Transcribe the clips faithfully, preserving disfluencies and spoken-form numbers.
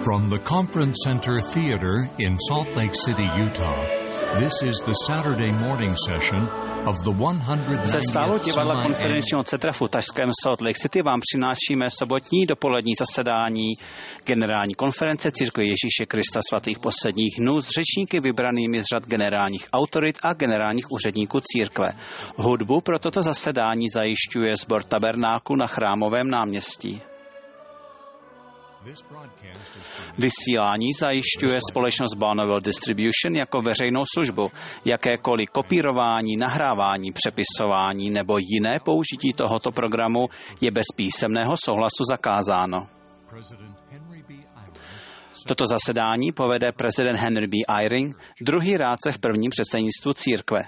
From the Conference Center Theater in Salt Lake City, Utah, this is the Saturday morning session of the Ze sálu one hundred ninetieth divadla konferenčního centra v utašském Salt Lake City vám přinášíme sobotní dopolední zasedání generální konference Církve Ježíše Krista svatých posledních dnů s řečníky vybranými z řad generálních autorit a generálních úředníků církve. Hudbu pro toto zasedání zajišťuje sbor Tabernáklu na Chrámovém náměstí. Vysílání zajišťuje společnost Bonneville Distribution jako veřejnou službu. Jakékoliv kopírování, nahrávání, přepisování nebo jiné použití tohoto programu je bez písemného souhlasu zakázáno. Toto zasedání povede prezident Henry B. Eyring, druhý rádce v prvním předsednictvu církve.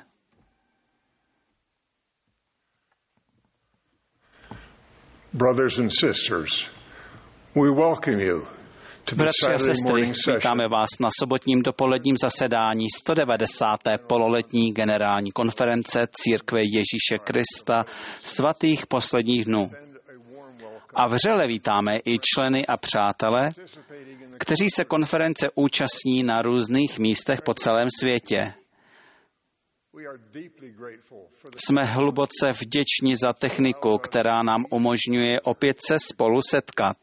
Brothers and sisters, we welcome you to the Bratři a Saturday sestry, morning session. vítáme vás na sobotním dopoledním zasedání sto devadesáté pololetní generální konference Církve Ježíše Krista svatých posledních dnů. A vřele vítáme i členy a přátele, kteří se konference účastní na různých místech po celém světě. Jsme hluboce vděční za techniku, která nám umožňuje opět se spolu setkat.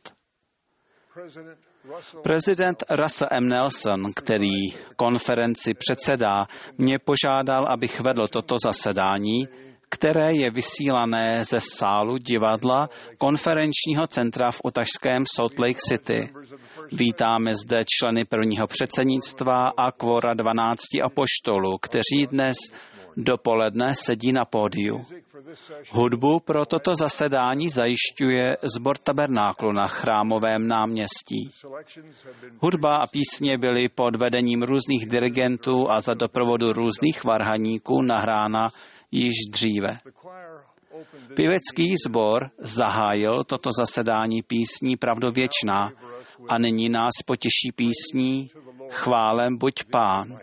Prezident Russell M. Nelson, který konferenci předsedá, mě požádal, abych vedl toto zasedání, které je vysílané ze sálu divadla konferenčního centra v utašském Salt Lake City. Vítáme zde členy prvního předsednictva a kvora dvanácti apoštolů, kteří dnes dopoledne sedí na pódiu. Hudbu pro toto zasedání zajišťuje sbor Tabernáklu na Chrámovém náměstí. Hudba a písně byly pod vedením různých dirigentů a za doprovodu různých varhaníků nahrána již dříve. Pěvecký sbor zahájil toto zasedání písní Pravdověčná a nyní nás potěší písní Chválem buď Pán.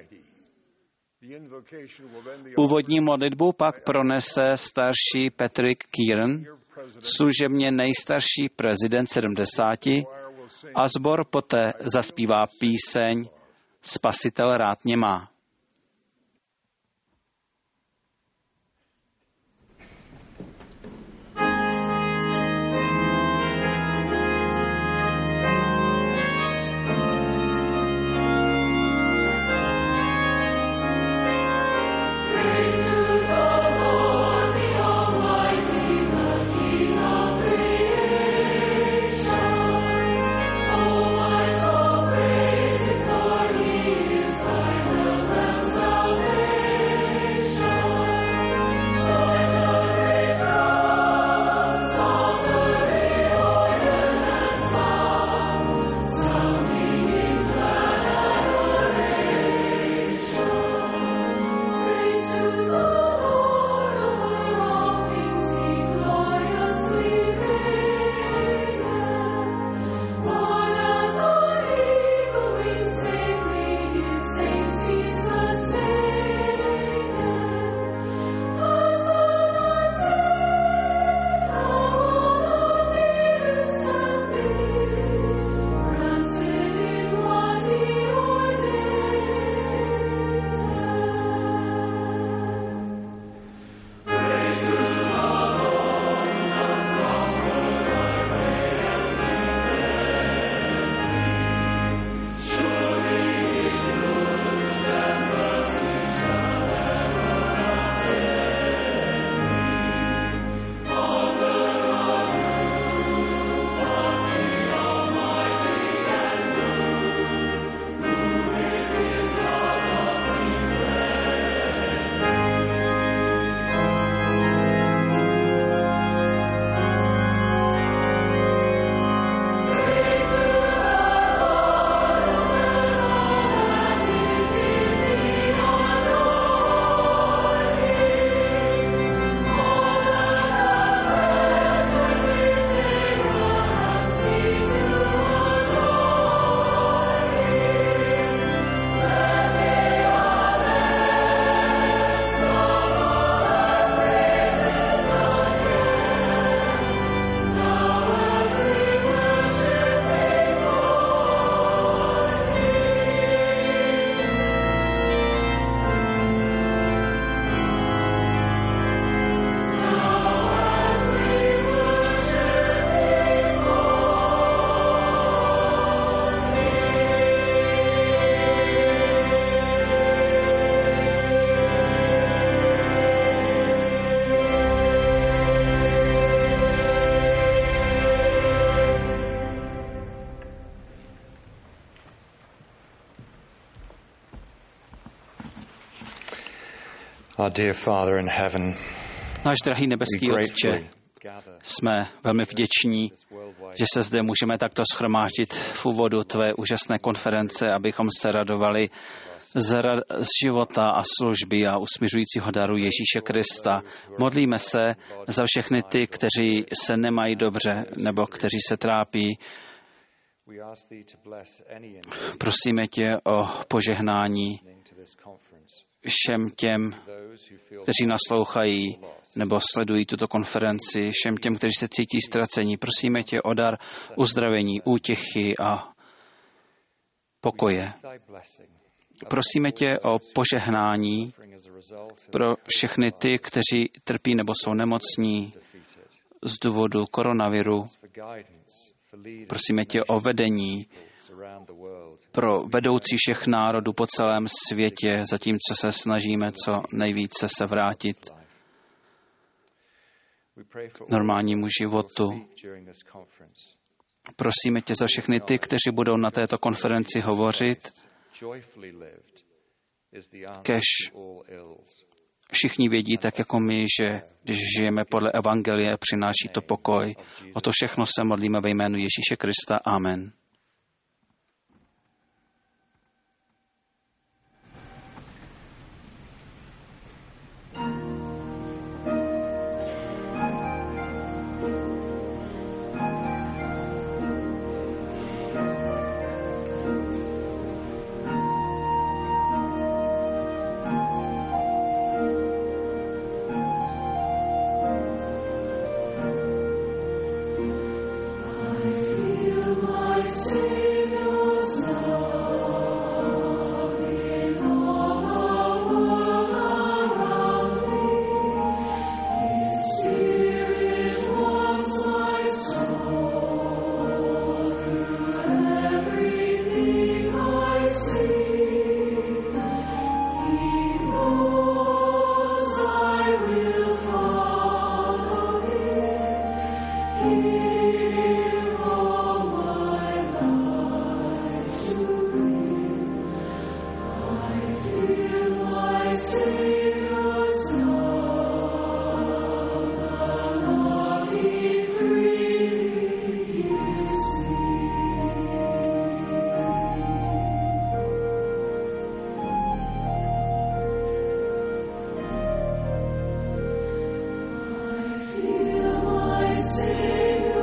Úvodní modlitbu pak pronese starší Patrick Kieran, služebně nejstarší prezident sedmdesáti, a sbor poté zaspívá píseň Spasitel rád mě má. Oh, my soul, praise Him, for He is thy Our dear Father in heaven, Náš drahý nebeský Otče, jsme velmi vděční, že se zde můžeme takto shromáždit v úvodu tvé úžasné konference, abychom se radovali z, rad, z života a služby a usmiřujícího daru Ježíše Krista. Modlíme se za všechny ty, kteří se nemají dobře nebo kteří se trápí. Prosíme tě o požehnání všem těm, kteří naslouchají nebo sledují tuto konferenci, všem těm, kteří se cítí ztracení. Prosíme tě o dar uzdravení, útěchy a pokoje. Prosíme tě o požehnání pro všechny ty, kteří trpí nebo jsou nemocní z důvodu koronaviru. Prosíme tě o vedení pro vedoucí všech národů po celém světě, zatímco se snažíme co nejvíce se vrátit k normálnímu životu. Prosíme tě za všechny ty, kteří budou na této konferenci hovořit, kež všichni vědí, tak jako my, že když žijeme podle evangelie, přináší to pokoj. O to všechno se modlíme ve jménu Ježíše Krista. Amen. Savior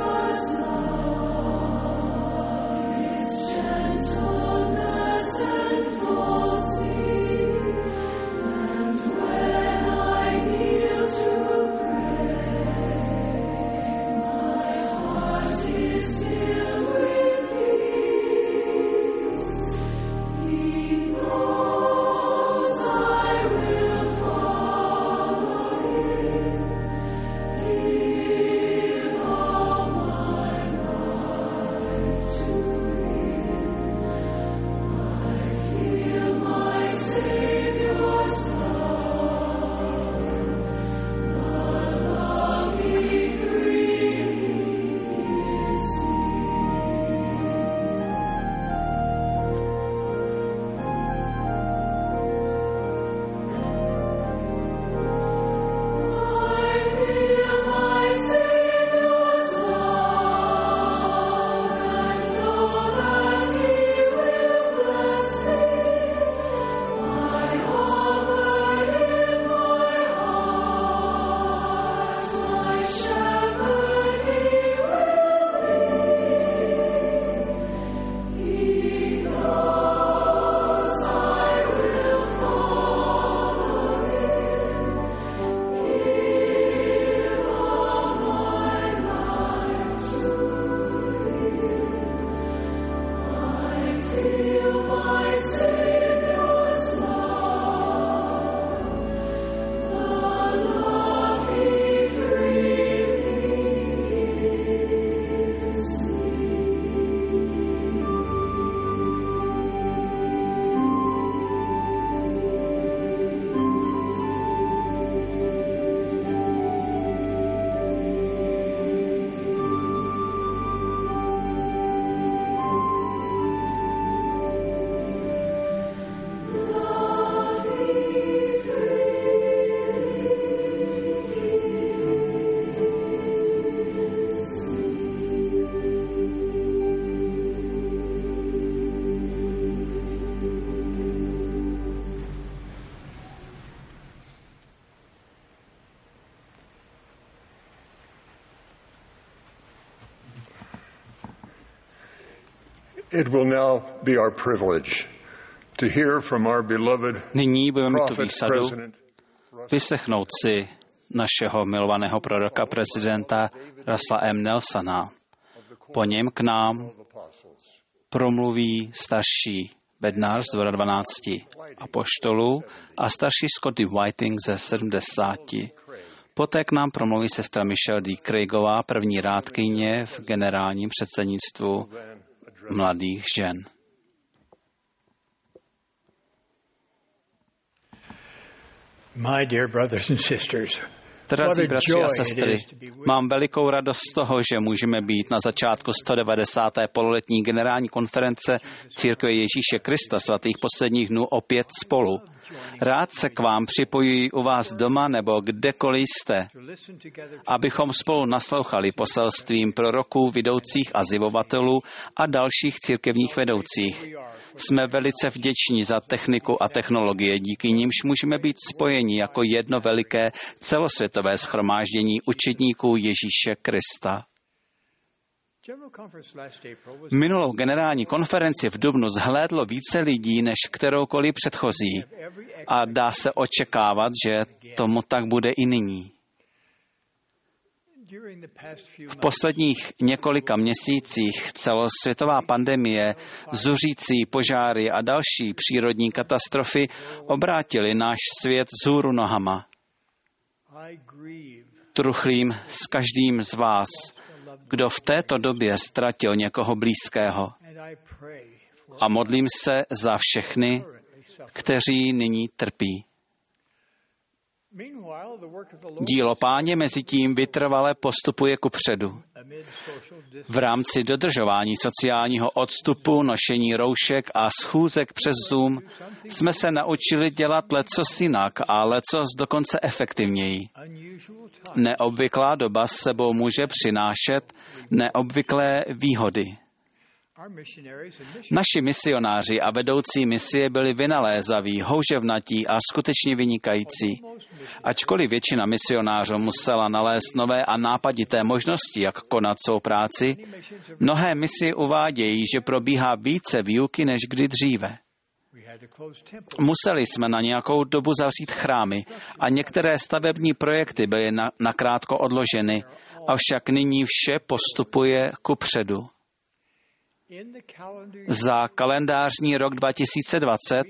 It will now be our privilege to hear from our beloved Nyní budeme mít tu prophet, výsadu President vyslechnout si našeho milovaného proroka prezidenta Russella M. Nelsona. Po něm k nám promluví starší Bednar z dvora dvanácti apoštolů a starší Scotty Whiting ze sedmdesáti. Poté k nám promluví sestra Michelle D. Craigová, první rádkyně v generálním předsednictvu mladých žen. My dear brothers and sisters, Drazí bratři a sestry, mám velikou radost z toho, že můžeme být na začátku sto devadesáté pololetní generální konference Církve Ježíše Krista svatých posledních dnů opět spolu. Rád se k vám připojuji u vás doma nebo kdekoliv jste, abychom spolu naslouchali poselstvím proroků, vidoucích a zjevovatelů a dalších církevních vedoucích. Jsme velice vděční za techniku a technologie, díky nimž můžeme být spojeni jako jedno veliké celosvětové shromáždění učedníků Ježíše Krista. Minulou generální konferenci v dubnu zhlédlo více lidí než kteroukoliv předchozí a dá se očekávat, že tomu tak bude i nyní. V posledních několika měsících celosvětová pandemie, zuřící požáry a další přírodní katastrofy obrátily náš svět vzhůru nohama. Truchlím s každým z vás, kdo v této době ztratil někoho blízkého. A modlím se za všechny, kteří nyní trpí. Dílo Páně mezi tím vytrvale postupuje kupředu. V rámci dodržování sociálního odstupu, nošení roušek a schůzek přes Zoom jsme se naučili dělat lecos jinak a lecos dokonce efektivněji. Neobvyklá doba s sebou může přinášet neobvyklé výhody. Naši misionáři a vedoucí misie byli vynalézaví, houževnatí a skutečně vynikající. Ačkoliv většina misionářů musela nalézt nové a nápadité možnosti, jak konat svou práci, mnohé misie uvádějí, že probíhá více výuky než kdy dříve. Museli jsme na nějakou dobu zavřít chrámy a některé stavební projekty byly na, nakrátko odloženy, avšak nyní vše postupuje kupředu. Za kalendářní rok dva tisíce dvacet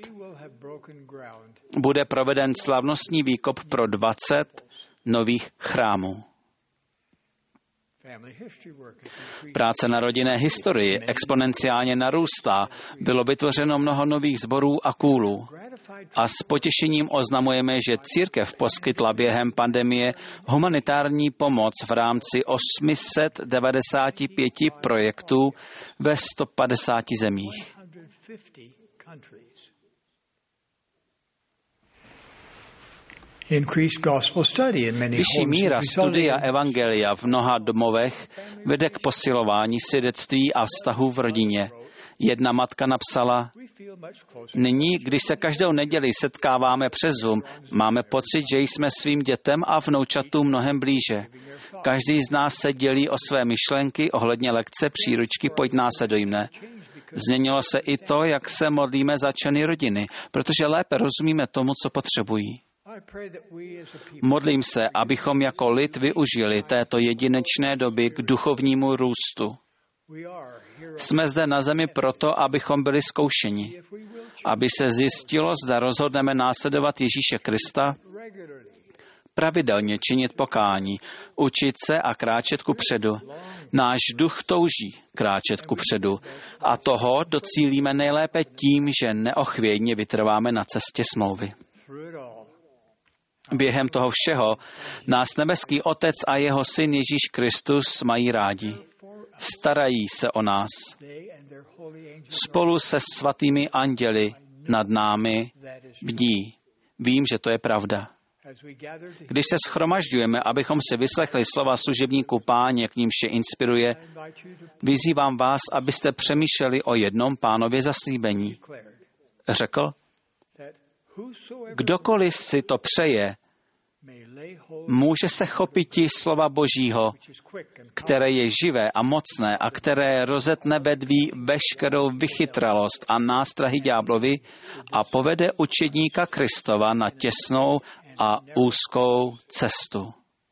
bude proveden slavnostní výkop pro dvacet nových chrámů. Práce na rodinné historii exponenciálně narůstá, bylo vytvořeno mnoho nových sborů a kůlů. A s potěšením oznamujeme, že církev poskytla během pandemie humanitární pomoc v rámci osm set devadesát pět projektů ve sto padesáti zemích. Vyšší míra studia evangelia v mnoha domovech vede k posilování svědectví a vztahů v rodině. Jedna matka napsala: nyní, když se každou neděli setkáváme přes Zoom, máme pocit, že jsme svým dětem a vnoučatům mnohem blíže. Každý z nás se dělí o své myšlenky ohledně lekce příručky Pojď následujme. Změnilo se i to, jak se modlíme za členy rodiny, protože lépe rozumíme tomu, co potřebují. Modlím se, abychom jako lid využili této jedinečné doby k duchovnímu růstu. Jsme zde na zemi proto, abychom byli zkoušeni, aby se zjistilo, zda rozhodneme následovat Ježíše Krista, pravidelně činit pokání, učit se a kráčet kupředu. Náš duch touží kráčet kupředu a toho docílíme nejlépe tím, že neochvějně vytrváme na cestě smlouvy. Během toho všeho nás nebeský Otec a jeho Syn Ježíš Kristus mají rádi. Starají se o nás. Spolu se svatými anděli nad námi bdí. Vím, že to je pravda. Když se shromažďujeme, abychom si vyslechli slova služebníků Páně, k nímž je inspiruje, vyzývám vás, abyste přemýšleli o jednom Pánově zaslíbení. Řekl: kdokoliv si to přeje, může se chopiti slova Božího, které je živé a mocné a které rozetne bedví veškerou vychytralost a nástrahy ďáblovi a povede učedníka Kristova na těsnou a úzkou cestu.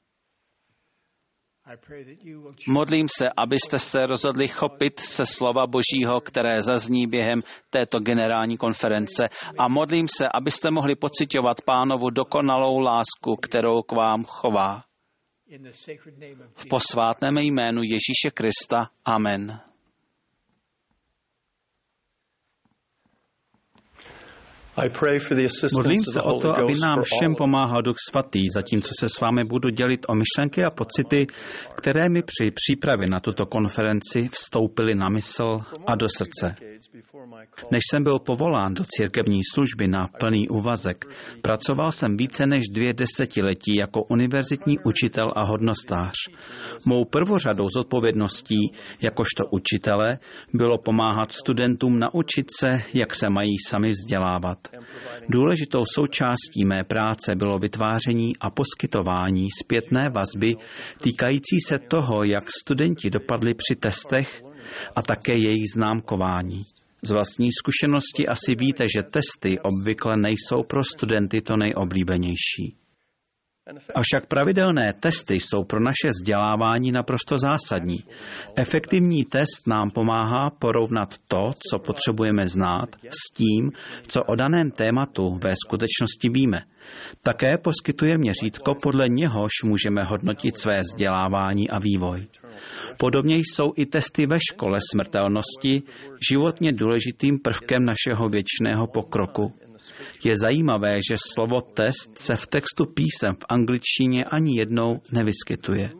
Modlím se, abyste se rozhodli chopit se slova Božího, které zazní během této generální konference, a modlím se, abyste mohli pociťovat Pánovu dokonalou lásku, kterou k vám chová. V posvátném jménu Ježíše Krista. Amen. Modlím se o to, aby nám všem pomáhal Duch Svatý, zatímco se s vámi budu dělit o myšlenky a pocity, které mi při přípravě na tuto konferenci vstoupily na mysl a do srdce. Než jsem byl povolán do církevní služby na plný úvazek, pracoval jsem více než dvě desetiletí jako univerzitní učitel a hodnostář. Mou prvořadou zodpovědností jakožto učitele bylo pomáhat studentům naučit se, jak se mají sami vzdělávat. Důležitou součástí mé práce bylo vytváření a poskytování zpětné vazby týkající se toho, jak studenti dopadli při testech a také jejich známkování. Z vlastní zkušenosti asi víte, že testy obvykle nejsou pro studenty to nejoblíbenější. Avšak pravidelné testy jsou pro naše vzdělávání naprosto zásadní. Efektivní test nám pomáhá porovnat to, co potřebujeme znát, s tím, co o daném tématu ve skutečnosti víme. Také poskytuje měřítko, podle něhož můžeme hodnotit své vzdělávání a vývoj. Podobně jsou i testy ve škole smrtelnosti životně důležitým prvkem našeho věčného pokroku. Je zajímavé, že slovo test se v textu písem v angličtině ani jednou nevyskytuje.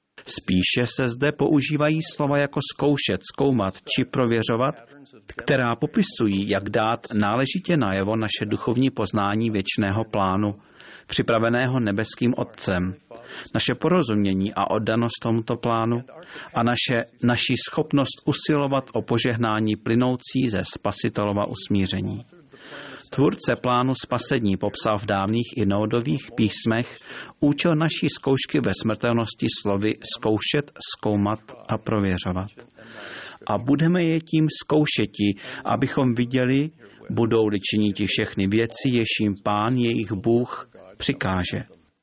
Spíše se zde používají slova jako zkoušet, zkoumat či prověřovat, která popisují, jak dát náležitě najevo naše duchovní poznání věčného plánu, připraveného nebeským Otcem, naše porozumění a oddanost tomuto plánu a naše, naši schopnost usilovat o požehnání plynoucí ze Spasitelova usmíření. Tvůrce plánu spasení popsal v dávných i novodobých písmech účel naší zkoušky ve smrtelnosti slovy zkoušet, zkoumat a prověřovat. A budeme je tím zkoušeti, abychom viděli, budou-li činiti všechny věci, jež jim Pán, jejich Bůh, přikáže.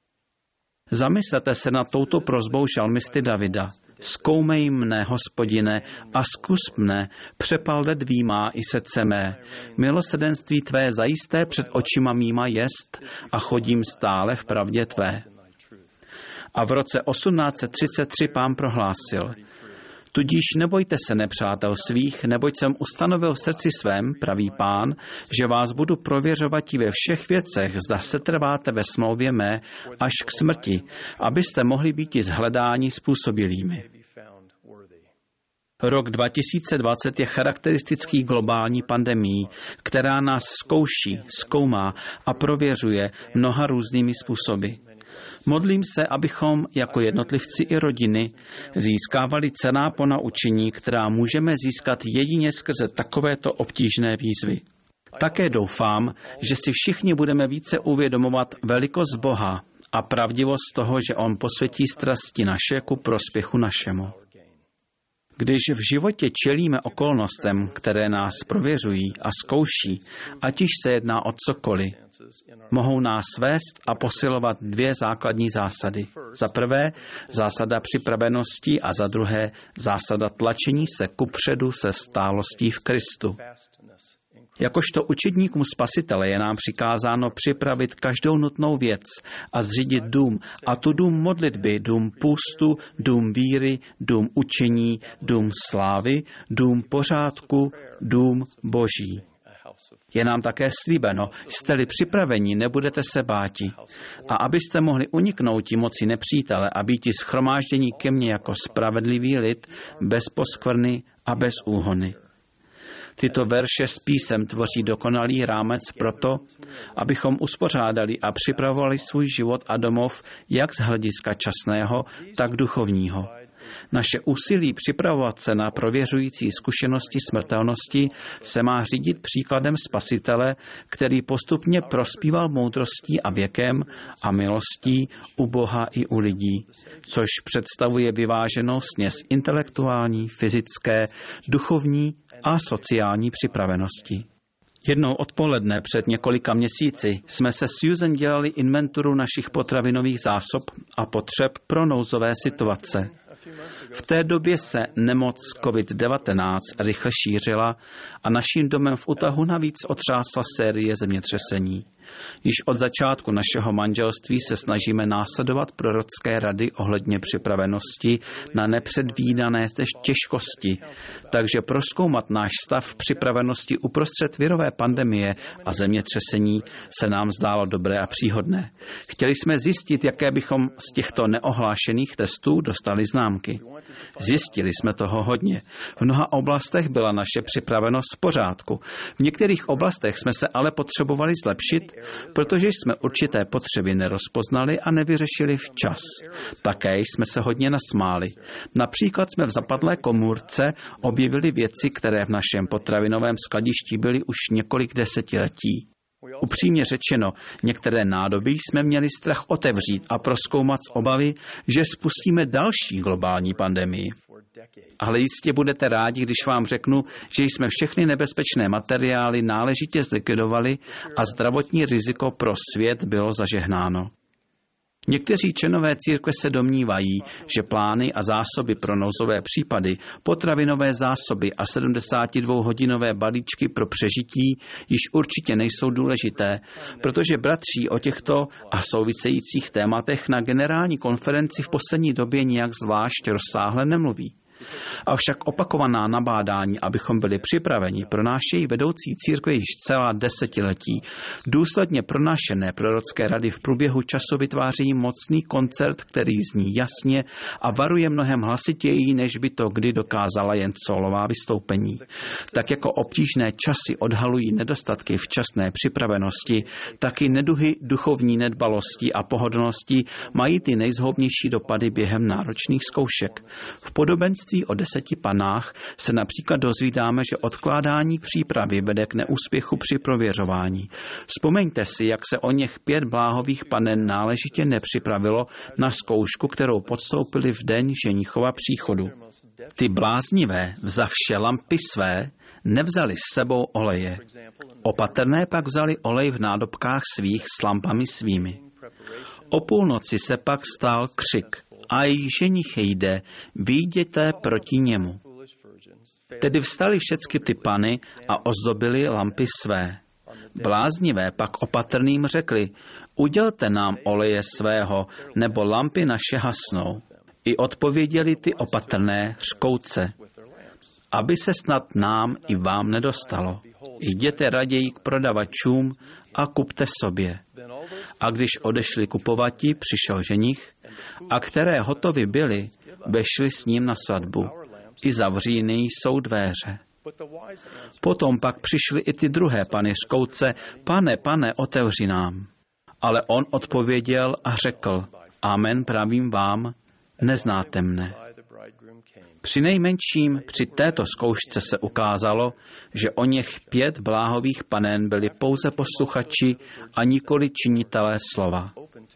Zamyslete se nad touto prosbou žalmisty Davida. Zkoumej mne, Hospodine, a zkus mne, přepal ledví má i srdce mé. Milosrdenství tvé zajisté před očima mýma jest a chodím stále v pravdě tvé. A v roce osmnáct set třicet tři Pán prohlásil: Tudíž nebojte se nepřátel svých, neboť jsem ustanovil v srdci svém, pravý Pán, že vás budu prověřovat ve všech věcech, zda se trváte ve smlouvě mé až k smrti, abyste mohli být i zhledáni způsobilými. Rok dva tisíce dvacet je charakteristický globální pandemií, která nás zkouší, zkoumá a prověřuje mnoha různými způsoby. Modlím se, abychom jako jednotlivci i rodiny získávali cenná ponaučení, která můžeme získat jedině skrze takovéto obtížné výzvy. Také doufám, že si všichni budeme více uvědomovat velikost Boha a pravdivost toho, že On posvětí strasti naše ku prospěchu našemu. Když v životě čelíme okolnostem, které nás prověřují a zkouší, ať již se jedná o cokoliv, mohou nás vést a posilovat dvě základní zásady. Za prvé zásada připravenosti a za druhé zásada tlačení se kupředu se stálostí v Kristu. Jakožto učedníkům Spasitele je nám přikázáno připravit každou nutnou věc a zřídit dům, a tu dům modlitby, dům půstu, dům víry, dům učení, dům slávy, dům pořádku, dům Boží. Je nám také slíbeno, jste-li připraveni, nebudete se báti. A abyste mohli uniknout moci nepřítele a býti shromáždění ke mně jako spravedlivý lid, bez poskvrny a bez úhony. Tyto verše s písem tvoří dokonalý rámec pro to, abychom uspořádali a připravovali svůj život a domov jak z hlediska časného, tak duchovního. Naše úsilí připravovat se na prověřující zkušenosti smrtelnosti se má řídit příkladem Spasitele, který postupně prospíval moudrostí a věkem a milostí u Boha i u lidí, což představuje vyváženou směs intelektuální, fyzické, duchovní a sociální připravenosti. Jednou odpoledne před několika měsíci jsme se Susan dělali inventuru našich potravinových zásob a potřeb pro nouzové situace. V té době se nemoc covid devatenáct rychle šířila a naším domem v Utahu navíc otřásla série zemětřesení. Již od začátku našeho manželství se snažíme následovat prorocké rady ohledně připravenosti na nepředvídané těžkosti, takže prozkoumat náš stav připravenosti uprostřed virové pandemie a zemětřesení se nám zdálo dobré a příhodné. Chtěli jsme zjistit, jaké bychom z těchto neohlášených testů dostali známky. Zjistili jsme toho hodně. V mnoha oblastech byla naše připravenost v pořádku. V některých oblastech jsme se ale potřebovali zlepšit, protože jsme určité potřeby nerozpoznali a nevyřešili včas. Také jsme se hodně nasmáli. Například jsme v zapadlé komůrce objevili věci, které v našem potravinovém skladišti byly už několik desetiletí. Upřímně řečeno, některé nádoby jsme měli strach otevřít a prozkoumat z obavy, že spustíme další globální pandemii. Ale jistě budete rádi, když vám řeknu, že jsme všechny nebezpečné materiály náležitě zlikvidovali a zdravotní riziko pro svět bylo zažehnáno. Někteří členové církve se domnívají, že plány a zásoby pro nouzové případy, potravinové zásoby a sedmdesátidvouhodinové balíčky pro přežití již určitě nejsou důležité, protože bratří o těchto a souvisejících tématech na generální konferenci v poslední době nijak zvlášť rozsáhle nemluví. Avšak opakovaná nabádání, abychom byli připraveni, pronášejí vedoucí církve již celá desetiletí. Důsledně pronášené prorocké rady v průběhu času vytváří mocný koncert, který zní jasně a varuje mnohem hlasitěji, než by to kdy dokázala jen sólová vystoupení. Tak jako obtížné časy odhalují nedostatky včasné připravenosti, tak i neduhy duchovní nedbalosti a pohodlnosti mají ty nejzhoubnější dopady během náročných zkoušek. V podobenství o deseti panách se například dozvídáme, že odkládání přípravy vede k neúspěchu při prověřování. Vzpomeňte si, jak se o něch pět bláhových panen náležitě nepřipravilo na zkoušku, kterou podstoupili v den ženichova příchodu. Ty bláznivé, vzavše lampy své, nevzali s sebou oleje. Opatrné pak vzali olej v nádobkách svých s lampami svými. O půlnoci se pak stál křik. A její ženich jde, vyjděte proti němu. Tedy vstali všechny ty pany a ozdobili lampy své. Bláznivé pak opatrným řekli, udělte nám oleje svého, nebo lampy naše hasnou. I odpověděli ty opatrné řkouce, aby se snad nám i vám nedostalo. Jděte raději k prodavačům a kupte sobě. A když odešli kupovati, přišel ženich, a které hotovy byly, vešli s ním na svatbu. I zavříny jsou dvéře. Potom pak přišly i ty druhé pany řkouce, pane, pane, otevři nám. Ale on odpověděl a řekl, amen, pravím vám, neznáte mne. Přinejmenším při této zkoušce se ukázalo, že o něch pět bláhových panen byli pouze posluchači a nikoli činitelé slova.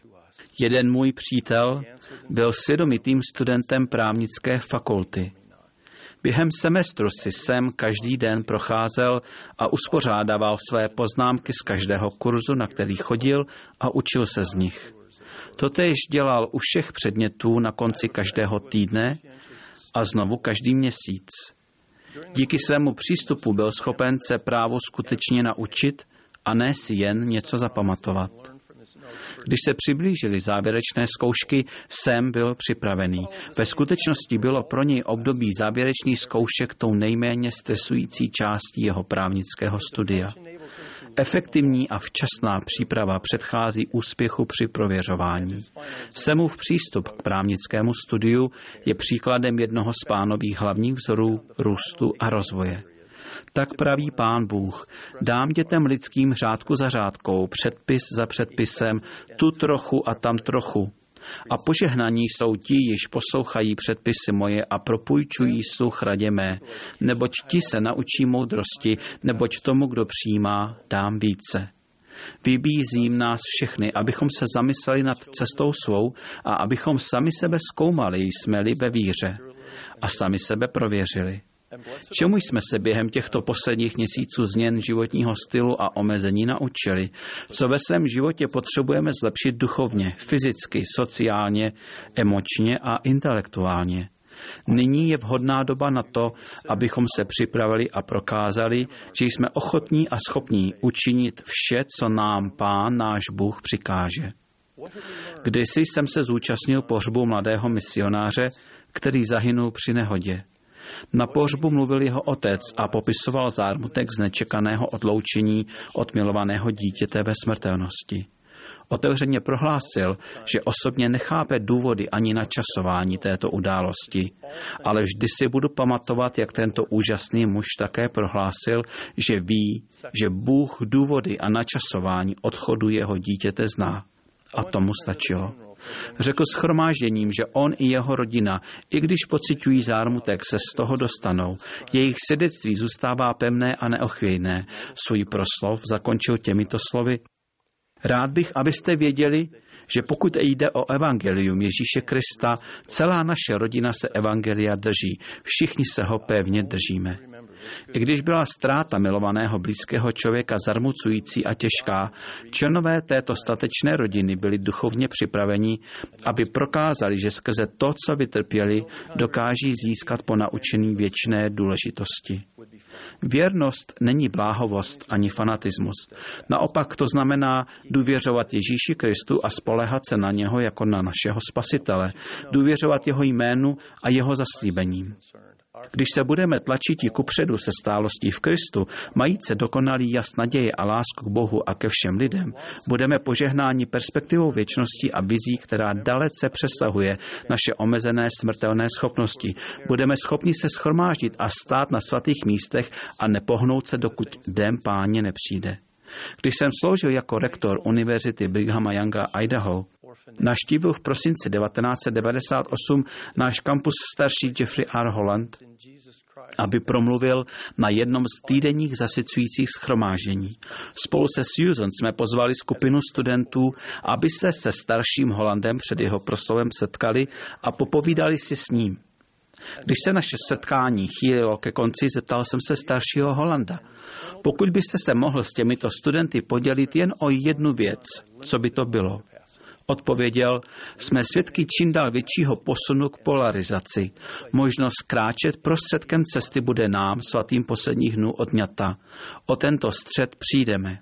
Jeden můj přítel byl svědomitým studentem právnické fakulty. Během semestru si sem každý den procházel a uspořádával své poznámky z každého kurzu, na který chodil, a učil se z nich. Totéž dělal u všech předmětů na konci každého týdne a znovu každý měsíc. Díky svému přístupu byl schopen se právo skutečně naučit a ne si jen něco zapamatovat. Když se přiblížily závěrečné zkoušky, Sam byl připravený. Ve skutečnosti bylo pro něj období závěrečných zkoušek tou nejméně stresující částí jeho právnického studia. Efektivní a včasná příprava předchází úspěchu při prověřování. Samův přístup k právnickému studiu je příkladem jednoho z Pánových hlavních vzorů růstu a rozvoje. Tak praví Pán Bůh, dám dětem lidským řádku za řádkou, předpis za předpisem, tu trochu a tam trochu. A požehnaní jsou ti, již poslouchají předpisy moje a propůjčují sluch radě mé, neboť ti se naučí moudrosti, neboť tomu, kdo přijímá, dám více. Vybízím nás všechny, abychom se zamysleli nad cestou svou a abychom sami sebe zkoumali, jsme-li ve víře, a sami sebe prověřili. Čemu jsme se během těchto posledních měsíců změn životního stylu a omezení naučili? Co ve svém životě potřebujeme zlepšit duchovně, fyzicky, sociálně, emočně a intelektuálně? Nyní je vhodná doba na to, abychom se připravili a prokázali, že jsme ochotní a schopní učinit vše, co nám Pán, náš Bůh, přikáže. Kdysi jsem se zúčastnil pohřbu mladého misionáře, který zahynul při nehodě. Na pohřbu mluvil jeho otec a popisoval zármutek z nečekaného odloučení od milovaného dítěte ve smrtelnosti. Otevřeně prohlásil, že osobně nechápe důvody ani načasování této události, ale vždy si budu pamatovat, jak tento úžasný muž také prohlásil, že ví, že Bůh důvody a načasování odchodu jeho dítěte zná. A tomu stačilo. Řekl shromážděním, že on i jeho rodina, i když pociťují zármutek, se z toho dostanou. Jejich svědectví zůstává pevné a neochvějné. Svůj proslov zakončil těmito slovy. Rád bych, abyste věděli, že pokud jde o evangelium Ježíše Krista, celá naše rodina se evangelia drží. Všichni se ho pevně držíme. I když byla ztráta milovaného blízkého člověka zarmucující a těžká, členové této statečné rodiny byli duchovně připraveni, aby prokázali, že skrze to, co vytrpěli, dokáží získat ponaučení věčné důležitosti. Věrnost není bláhovost ani fanatismus. Naopak to znamená důvěřovat Ježíši Kristu a spoléhat se na něho jako na našeho spasitele, důvěřovat jeho jménu a jeho zaslíbením. Když se budeme tlačit kupředu se stálostí v Kristu, majíce dokonalý jas naděje a lásku k Bohu a ke všem lidem, budeme požehnáni perspektivou věčnosti a vizí, která dalece přesahuje naše omezené smrtelné schopnosti. Budeme schopni se shromáždit a stát na svatých místech a nepohnout se, dokud den Páně nepřijde. Když jsem sloužil jako rektor Univerzity Brighama Younga Idaho, navštívil v prosinci devatenáct set devadesát osm náš kampus starší Jeffrey R. Holland, aby promluvil na jednom z týdenních zasycujících shromáždění. Spolu se Susan jsme pozvali skupinu studentů, aby se se starším Hollandem před jeho proslovem setkali a popovídali si s ním. Když se naše setkání chýlilo ke konci, zeptal jsem se staršího Hollanda. Pokud byste se mohl s těmito studenty podělit jen o jednu věc, co by to bylo? Odpověděl, jsme svědky čím dál většího posunu k polarizaci. Možnost kráčet prostředkem cesty bude nám, svatým posledních dnů, odňata. O tento střed přijdeme.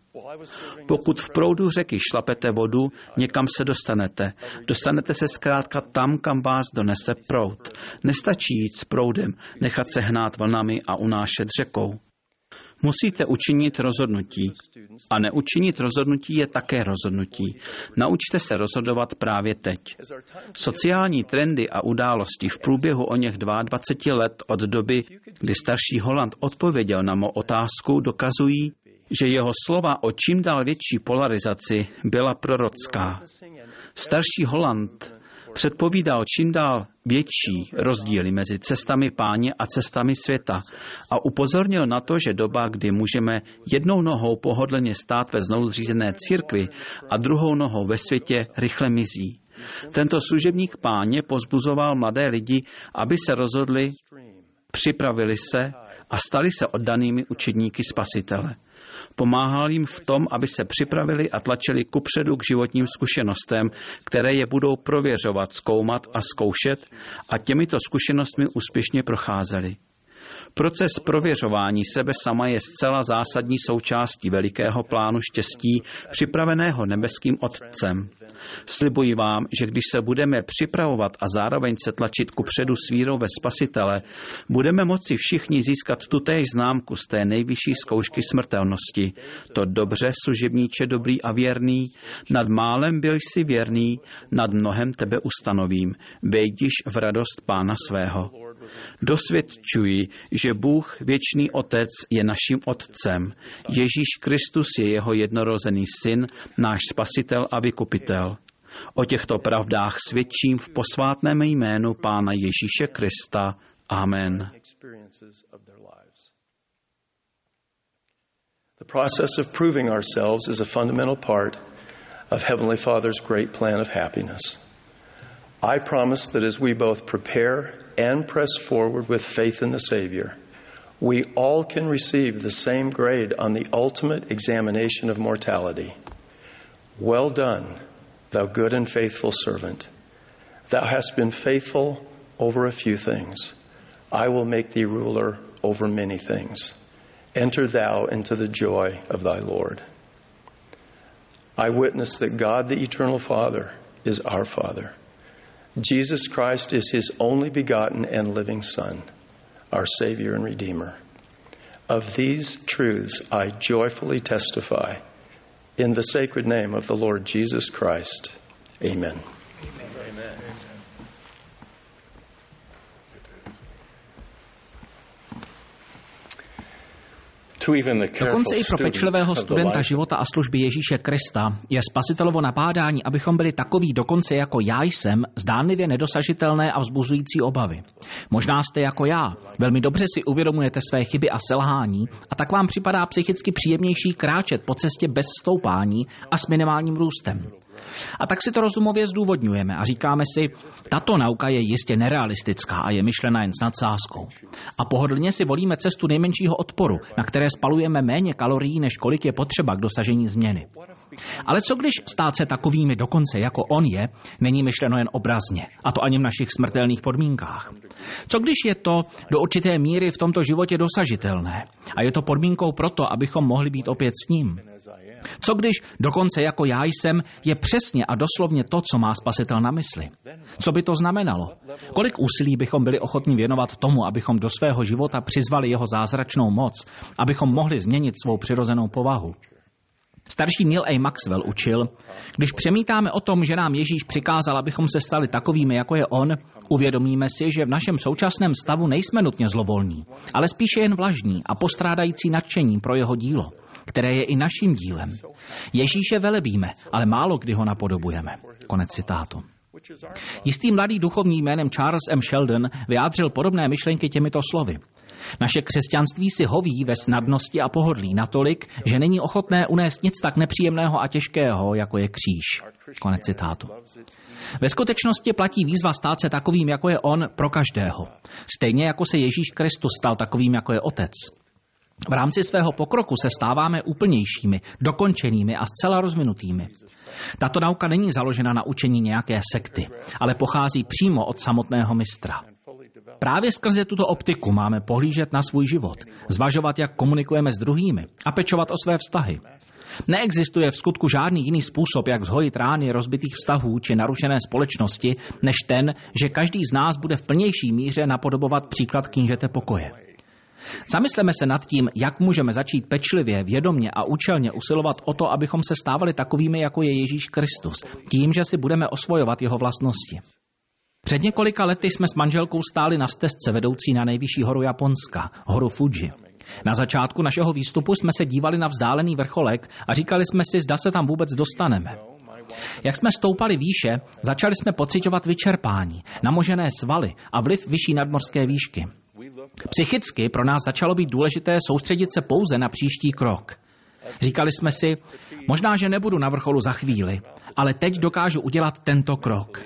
Pokud v proudu řeky šlapete vodu, někam se dostanete. Dostanete se zkrátka tam, kam vás donese proud. Nestačí jít s proudem, nechat se hnát vlnami a unášet řekou. Musíte učinit rozhodnutí. A neučinit rozhodnutí je také rozhodnutí. Naučte se rozhodovat právě teď. Sociální trendy a události v průběhu o něch dvacet dva let od doby, kdy starší Holland odpověděl na mou otázku, dokazují, že jeho slova o čím dál větší polarizaci byla prorocká. Starší Holland předpovídal čím dál větší rozdíly mezi cestami Páně a cestami světa a upozornil na to, že doba, kdy můžeme jednou nohou pohodlně stát ve znovuzřízené církvi a druhou nohou ve světě, rychle mizí. Tento služebník Páně pozbuzoval mladé lidi, aby se rozhodli, připravili se a stali se oddanými učedníky Spasitele. Pomáhal jim v tom, aby se připravili a tlačili kupředu k životním zkušenostem, které je budou prověřovat, zkoumat a zkoušet, a těmito zkušenostmi úspěšně procházeli. Proces prověřování sebe sama je zcela zásadní součástí velikého plánu štěstí, připraveného nebeským Otcem. Slibuji vám, že když se budeme připravovat a zároveň se tlačit kupředu s vírou ve Spasitele, budeme moci všichni získat tutéž známku z té nejvyšší zkoušky smrtelnosti. To dobře, služebníče dobrý a věrný, nad málem byl jsi věrný, nad mnohem tebe ustanovím. Vejdiš v radost Pána svého. Dosvědčuji, že Bůh, věčný Otec, je naším Otcem. Ježíš Kristus je jeho jednorozený Syn, náš Spasitel a Vykupitel. O těchto pravdách svědčím v posvátném jménu Pána Ježíše Krista. Amen. The process of proving ourselves is a fundamental part of Heavenly Father's great plan of happiness. I promise that as we both prepare and press forward with faith in the Savior, we all can receive the same grade on the ultimate examination of mortality. Well done, thou good and faithful servant. Thou hast been faithful over a few things. I will make thee ruler over many things. Enter thou into the joy of thy Lord. I witness that God, the eternal Father, is our Father. Jesus Christ is his only begotten and living Son, our Savior and Redeemer. Of these truths I joyfully testify in the sacred name of the Lord Jesus Christ. Amen. Amen. Dokonce i pro pečlivého studenta života a služby Ježíše Krista je spasitelovo nabádání, abychom byli takoví dokonce jako já jsem, zdánlivě nedosažitelné a vzbuzující obavy. Možná jste jako já, velmi dobře si uvědomujete své chyby a selhání a tak vám připadá psychicky příjemnější kráčet po cestě bez stoupání a s minimálním růstem. A tak si to rozumově zdůvodňujeme a říkáme si, tato nauka je jistě nerealistická a je myšlena jen s nadsázkou. A pohodlně si volíme cestu nejmenšího odporu, na které spalujeme méně kalorií, než kolik je potřeba k dosažení změny. Ale co když stát se takovými dokonce jako on je, není myšleno jen obrazně, a to ani v našich smrtelných podmínkách. Co když je to do určité míry v tomto životě dosažitelné a je to podmínkou proto, abychom mohli být opět s ním? Co když dokonce jako já jsem je přesně a doslovně to, co má Spasitel na mysli? Co by to znamenalo? Kolik úsilí bychom byli ochotní věnovat tomu, abychom do svého života přizvali jeho zázračnou moc, abychom mohli změnit svou přirozenou povahu? Starší Neil A. Maxwell učil, když přemítáme o tom, že nám Ježíš přikázal, abychom se stali takovými, jako je on, uvědomíme si, že v našem současném stavu nejsme nutně zlovolní, ale spíše jen vlažní a postrádající nadšení pro jeho dílo, které je i naším dílem. Ježíše velebíme, ale málo kdy ho napodobujeme. Konec citátu. Jistý mladý duchovní jménem Charles M. Sheldon vyjádřil podobné myšlenky těmito slovy. Naše křesťanství si hoví ve snadnosti a pohodlí natolik, že není ochotné unést nic tak nepříjemného a těžkého, jako je kříž. Konec citátu. Ve skutečnosti platí výzva stát se takovým, jako je on, pro každého. Stejně jako se Ježíš Kristus stal takovým, jako je Otec. V rámci svého pokroku se stáváme úplnějšími, dokončenými a zcela rozvinutými. Tato nauka není založena na učení nějaké sekty, ale pochází přímo od samotného mistra. Právě skrze tuto optiku máme pohlížet na svůj život, zvažovat, jak komunikujeme s druhými a pečovat o své vztahy. Neexistuje v skutku žádný jiný způsob, jak zhojit rány rozbitých vztahů či narušené společnosti, než ten, že každý z nás bude v plnější míře napodobovat příklad knížete pokoje. Zamysleme se nad tím, jak můžeme začít pečlivě, vědomně a účelně usilovat o to, abychom se stávali takovými, jako je Ježíš Kristus, tím, že si budeme osvojovat jeho vlastnosti. Před několika lety jsme s manželkou stáli na stezce vedoucí na nejvyšší horu Japonska, horu Fuji. Na začátku našeho výstupu jsme se dívali na vzdálený vrcholek a říkali jsme si, zda se tam vůbec dostaneme. Jak jsme stoupali výše, začali jsme pociťovat vyčerpání, namožené svaly a vliv vyšší nadmořské výšky. Psychicky pro nás začalo být důležité soustředit se pouze na příští krok. Říkali jsme si, možná, že nebudu na vrcholu za chvíli, ale teď dokážu udělat tento krok.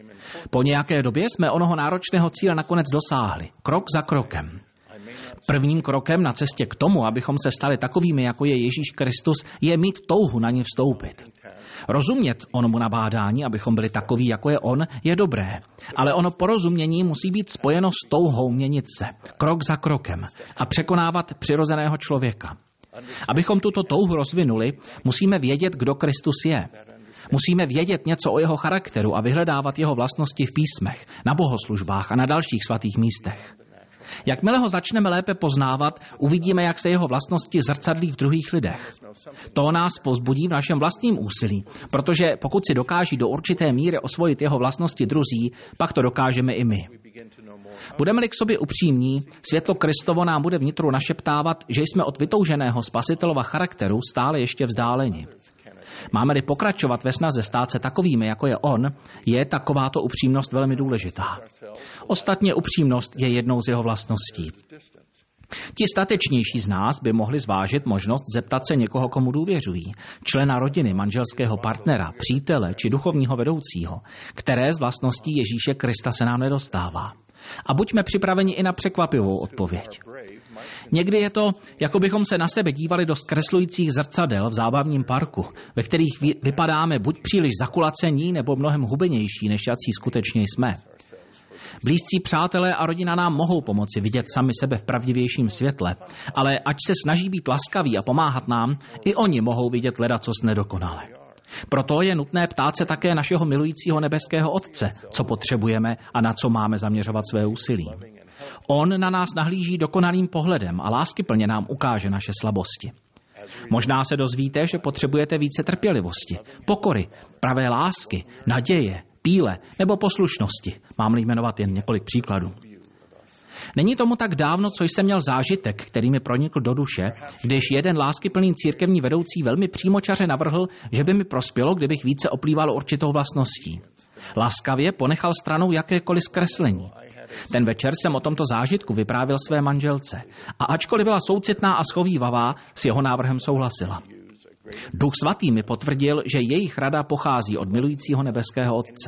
Po nějaké době jsme onoho náročného cíle nakonec dosáhli, krok za krokem. Prvním krokem na cestě k tomu, abychom se stali takovými, jako je Ježíš Kristus, je mít touhu na ně vstoupit. Rozumět onomu nabádání, abychom byli takoví, jako je on, je dobré, ale ono porozumění musí být spojeno s touhou měnit se, krok za krokem a překonávat přirozeného člověka. Abychom tuto touhu rozvinuli, musíme vědět, kdo Kristus je. Musíme vědět něco o jeho charakteru a vyhledávat jeho vlastnosti v písmech, na bohoslužbách a na dalších svatých místech. Jakmile ho začneme lépe poznávat, uvidíme, jak se jeho vlastnosti zrcadlí v druhých lidech. To nás povzbudí v našem vlastním úsilí, protože pokud si dokáží do určité míry osvojit jeho vlastnosti druzí, pak to dokážeme i my. Budeme-li k sobě upřímní, světlo Kristovo nám bude vnitru našeptávat, že jsme od vytouženého spasitelova charakteru stále ještě vzdáleni. Máme-li pokračovat ve snaze stát se takovými, jako je on, je takováto upřímnost velmi důležitá. Ostatně upřímnost je jednou z jeho vlastností. Ti statečnější z nás by mohli zvážit možnost zeptat se někoho, komu důvěřují, člena rodiny, manželského partnera, přítele či duchovního vedoucího, které z vlastností Ježíše Krista se nám nedostává. A buďme připraveni i na překvapivou odpověď. Někdy je to, jako bychom se na sebe dívali do zkreslujících zrcadel v zábavním parku, ve kterých vypadáme buď příliš zakulacení, nebo mnohem hubenější, než jací skutečně jsme. Blízcí přátelé a rodina nám mohou pomoci vidět sami sebe v pravdivějším světle, ale ať se snaží být laskaví a pomáhat nám, i oni mohou vidět ledacos nedokonale. Proto je nutné ptát se také našeho milujícího nebeského Otce, co potřebujeme a na co máme zaměřovat své úsilí. On na nás nahlíží dokonalým pohledem a láskyplně nám ukáže naše slabosti. Možná se dozvíte, že potřebujete více trpělivosti, pokory, pravé lásky, naděje, píle nebo poslušnosti. Mám-li jmenovat jen několik příkladů. Není tomu tak dávno, co jsem měl zážitek, který mi pronikl do duše, když jeden láskyplný církevní vedoucí velmi přímočaře navrhl, že by mi prospělo, kdybych více oplýval určitou vlastností. Laskavě ponechal stranou jakékoliv zkreslení. Ten večer jsem o tomto zážitku vyprávěl své manželce a ačkoliv byla soucitná a schovívavá, s jeho návrhem souhlasila. Duch svatý mi potvrdil, že jejich rada pochází od milujícího nebeského Otce.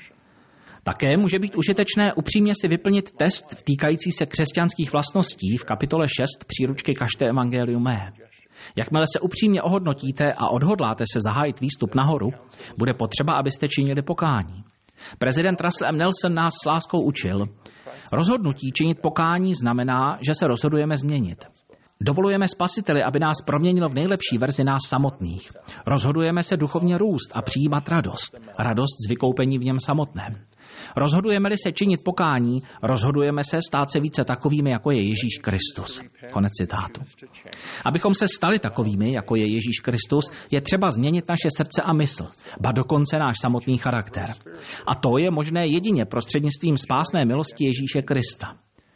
Také může být užitečné upřímně si vyplnit test týkající se křesťanských vlastností v kapitole šest příručky Kažte evangelium mé. Jakmile se upřímně ohodnotíte a odhodláte se zahájit výstup nahoru, bude potřeba, abyste činili pokání. Prezident Russell M. Nelson nás s láskou učil. Rozhodnutí činit pokání znamená, že se rozhodujeme změnit. Dovolujeme Spasiteli, aby nás proměnil v nejlepší verzi nás samotných. Rozhodujeme se duchovně růst a přijímat radost. Radost z vykoupení v něm samotném. Rozhodujeme-li se činit pokání, rozhodujeme se stát se více takovými, jako je Ježíš Kristus. Konec citátu. Abychom se stali takovými, jako je Ježíš Kristus, je třeba změnit naše srdce a mysl, ba dokonce náš samotný charakter. A to je možné jedině prostřednictvím spásné milosti Ježíše Krista.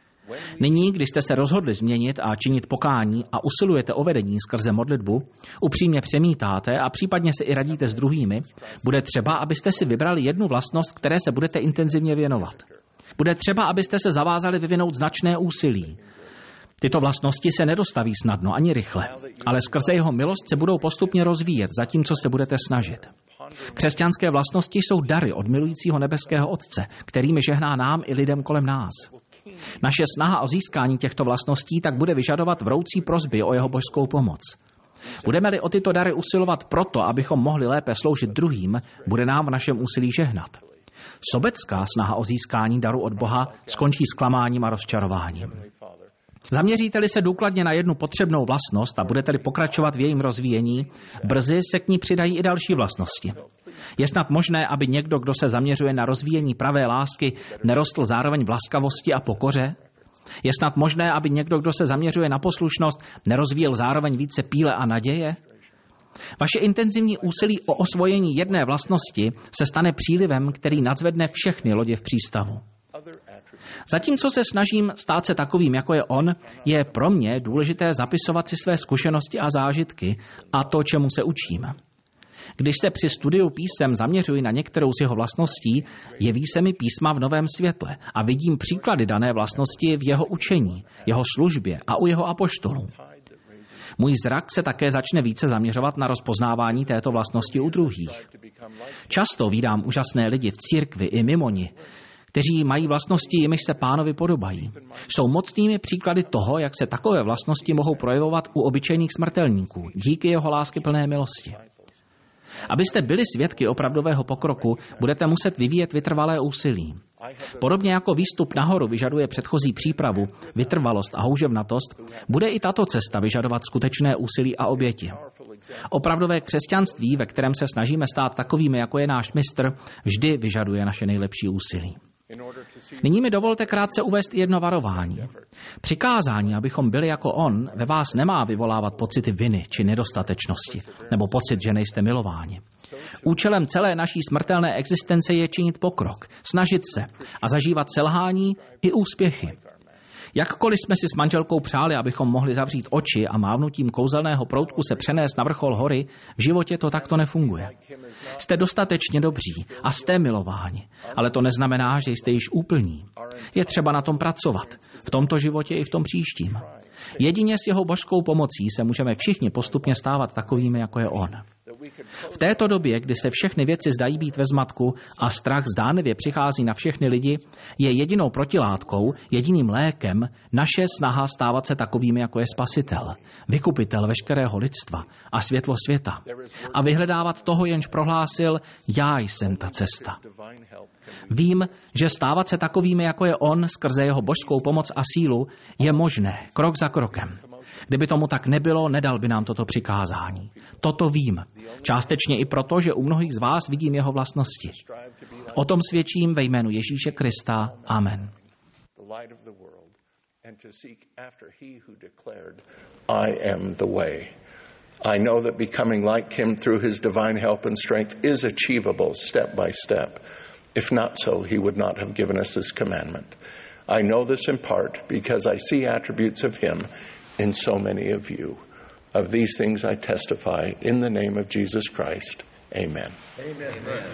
Nyní, když jste se rozhodli změnit a činit pokání a usilujete o vedení skrze modlitbu, upřímně přemítáte a případně se i radíte s druhými, bude třeba, abyste si vybrali jednu vlastnost, které se budete intenzivně věnovat. Bude třeba, abyste se zavázali vyvinout značné úsilí. Tyto vlastnosti se nedostaví snadno ani rychle, ale skrze jeho milost se budou postupně rozvíjet, zatímco se budete snažit. Křesťanské vlastnosti jsou dary od milujícího nebeského Otce, kterými žehná nám i lidem kolem nás. Naše snaha o získání těchto vlastností tak bude vyžadovat vroucí prosby o jeho božskou pomoc. Budeme-li o tyto dary usilovat proto, abychom mohli lépe sloužit druhým, bude nám v našem úsilí žehnat. Sobecká snaha o získání daru od Boha skončí zklamáním a rozčarováním. Zaměříte-li se důkladně na jednu potřebnou vlastnost a budete-li pokračovat v jejím rozvíjení, brzy se k ní přidají i další vlastnosti. Je snad možné, aby někdo, kdo se zaměřuje na rozvíjení pravé lásky, nerostl zároveň v laskavosti a pokoře? Je snad možné, aby někdo, kdo se zaměřuje na poslušnost, nerozvíjel zároveň více píle a naděje? Vaše intenzivní úsilí o osvojení jedné vlastnosti se stane přílivem, který nadzvedne všechny lodě v přístavu. Zatímco se snažím stát se takovým, jako je on, je pro mě důležité zapisovat si své zkušenosti a zážitky a to, čemu se učím. Když se při studiu písem zaměřuji na některou z jeho vlastností, jeví se mi písma v novém světle a vidím příklady dané vlastnosti v jeho učení, jeho službě a u jeho apoštolů. Můj zrak se také začne více zaměřovat na rozpoznávání této vlastnosti u druhých. Často vídám úžasné lidi v církvi i mimo ni, kteří mají vlastnosti, jimiž se Pánovi podobají. Jsou mocnými příklady toho, jak se takové vlastnosti mohou projevovat u obyčejných smrtelníků, díky jeho láskyplné milosti. Abyste byli svědky opravdového pokroku, budete muset vyvíjet vytrvalé úsilí. Podobně jako výstup nahoru vyžaduje předchozí přípravu, vytrvalost a houževnatost, bude i tato cesta vyžadovat skutečné úsilí a oběti. Opravdové křesťanství, ve kterém se snažíme stát takovými, jako je náš mistr, vždy vyžaduje naše nejlepší úsilí. Nyní mi dovolte krátce uvést jedno varování. Přikázání, abychom byli jako on, ve vás nemá vyvolávat pocity viny či nedostatečnosti, nebo pocit, že nejste milováni. Účelem celé naší smrtelné existence je činit pokrok, snažit se a zažívat selhání i úspěchy. Jakkoliv jsme si s manželkou přáli, abychom mohli zavřít oči a mávnutím kouzelného proutku se přenést na vrchol hory, v životě to takto nefunguje. Jste dostatečně dobří a jste milováni, ale to neznamená, že jste již úplní. Je třeba na tom pracovat, v tomto životě i v tom příštím. Jedině s jeho božskou pomocí se můžeme všichni postupně stávat takovými, jako je on. V této době, kdy se všechny věci zdají být ve zmatku a strach zdánlivě přichází na všechny lidi, je jedinou protilátkou, jediným lékem naše snaha stávat se takovými, jako je Spasitel, vykupitel veškerého lidstva a světlo světa a vyhledávat toho, jenž prohlásil, já jsem ta cesta. Vím, že stávat se takovými, jako je on, skrze jeho božskou pomoc a sílu, je možné, krok za krokem. Kdyby tomu tak nebylo, nedal by nám toto přikázání. Toto vím. Částečně i proto, že u mnohých z vás vidím jeho vlastnosti. O tom svědčím ve jménu Ježíše Krista. Amen. I am the way. I know that becoming like him through his divine help and strength is achievable step by step. If not so, he would not have given us this commandment. I know this in part because I see attributes of him in so many of you. Of these things I testify in the name of Jesus Christ. Amen. Amen. Amen.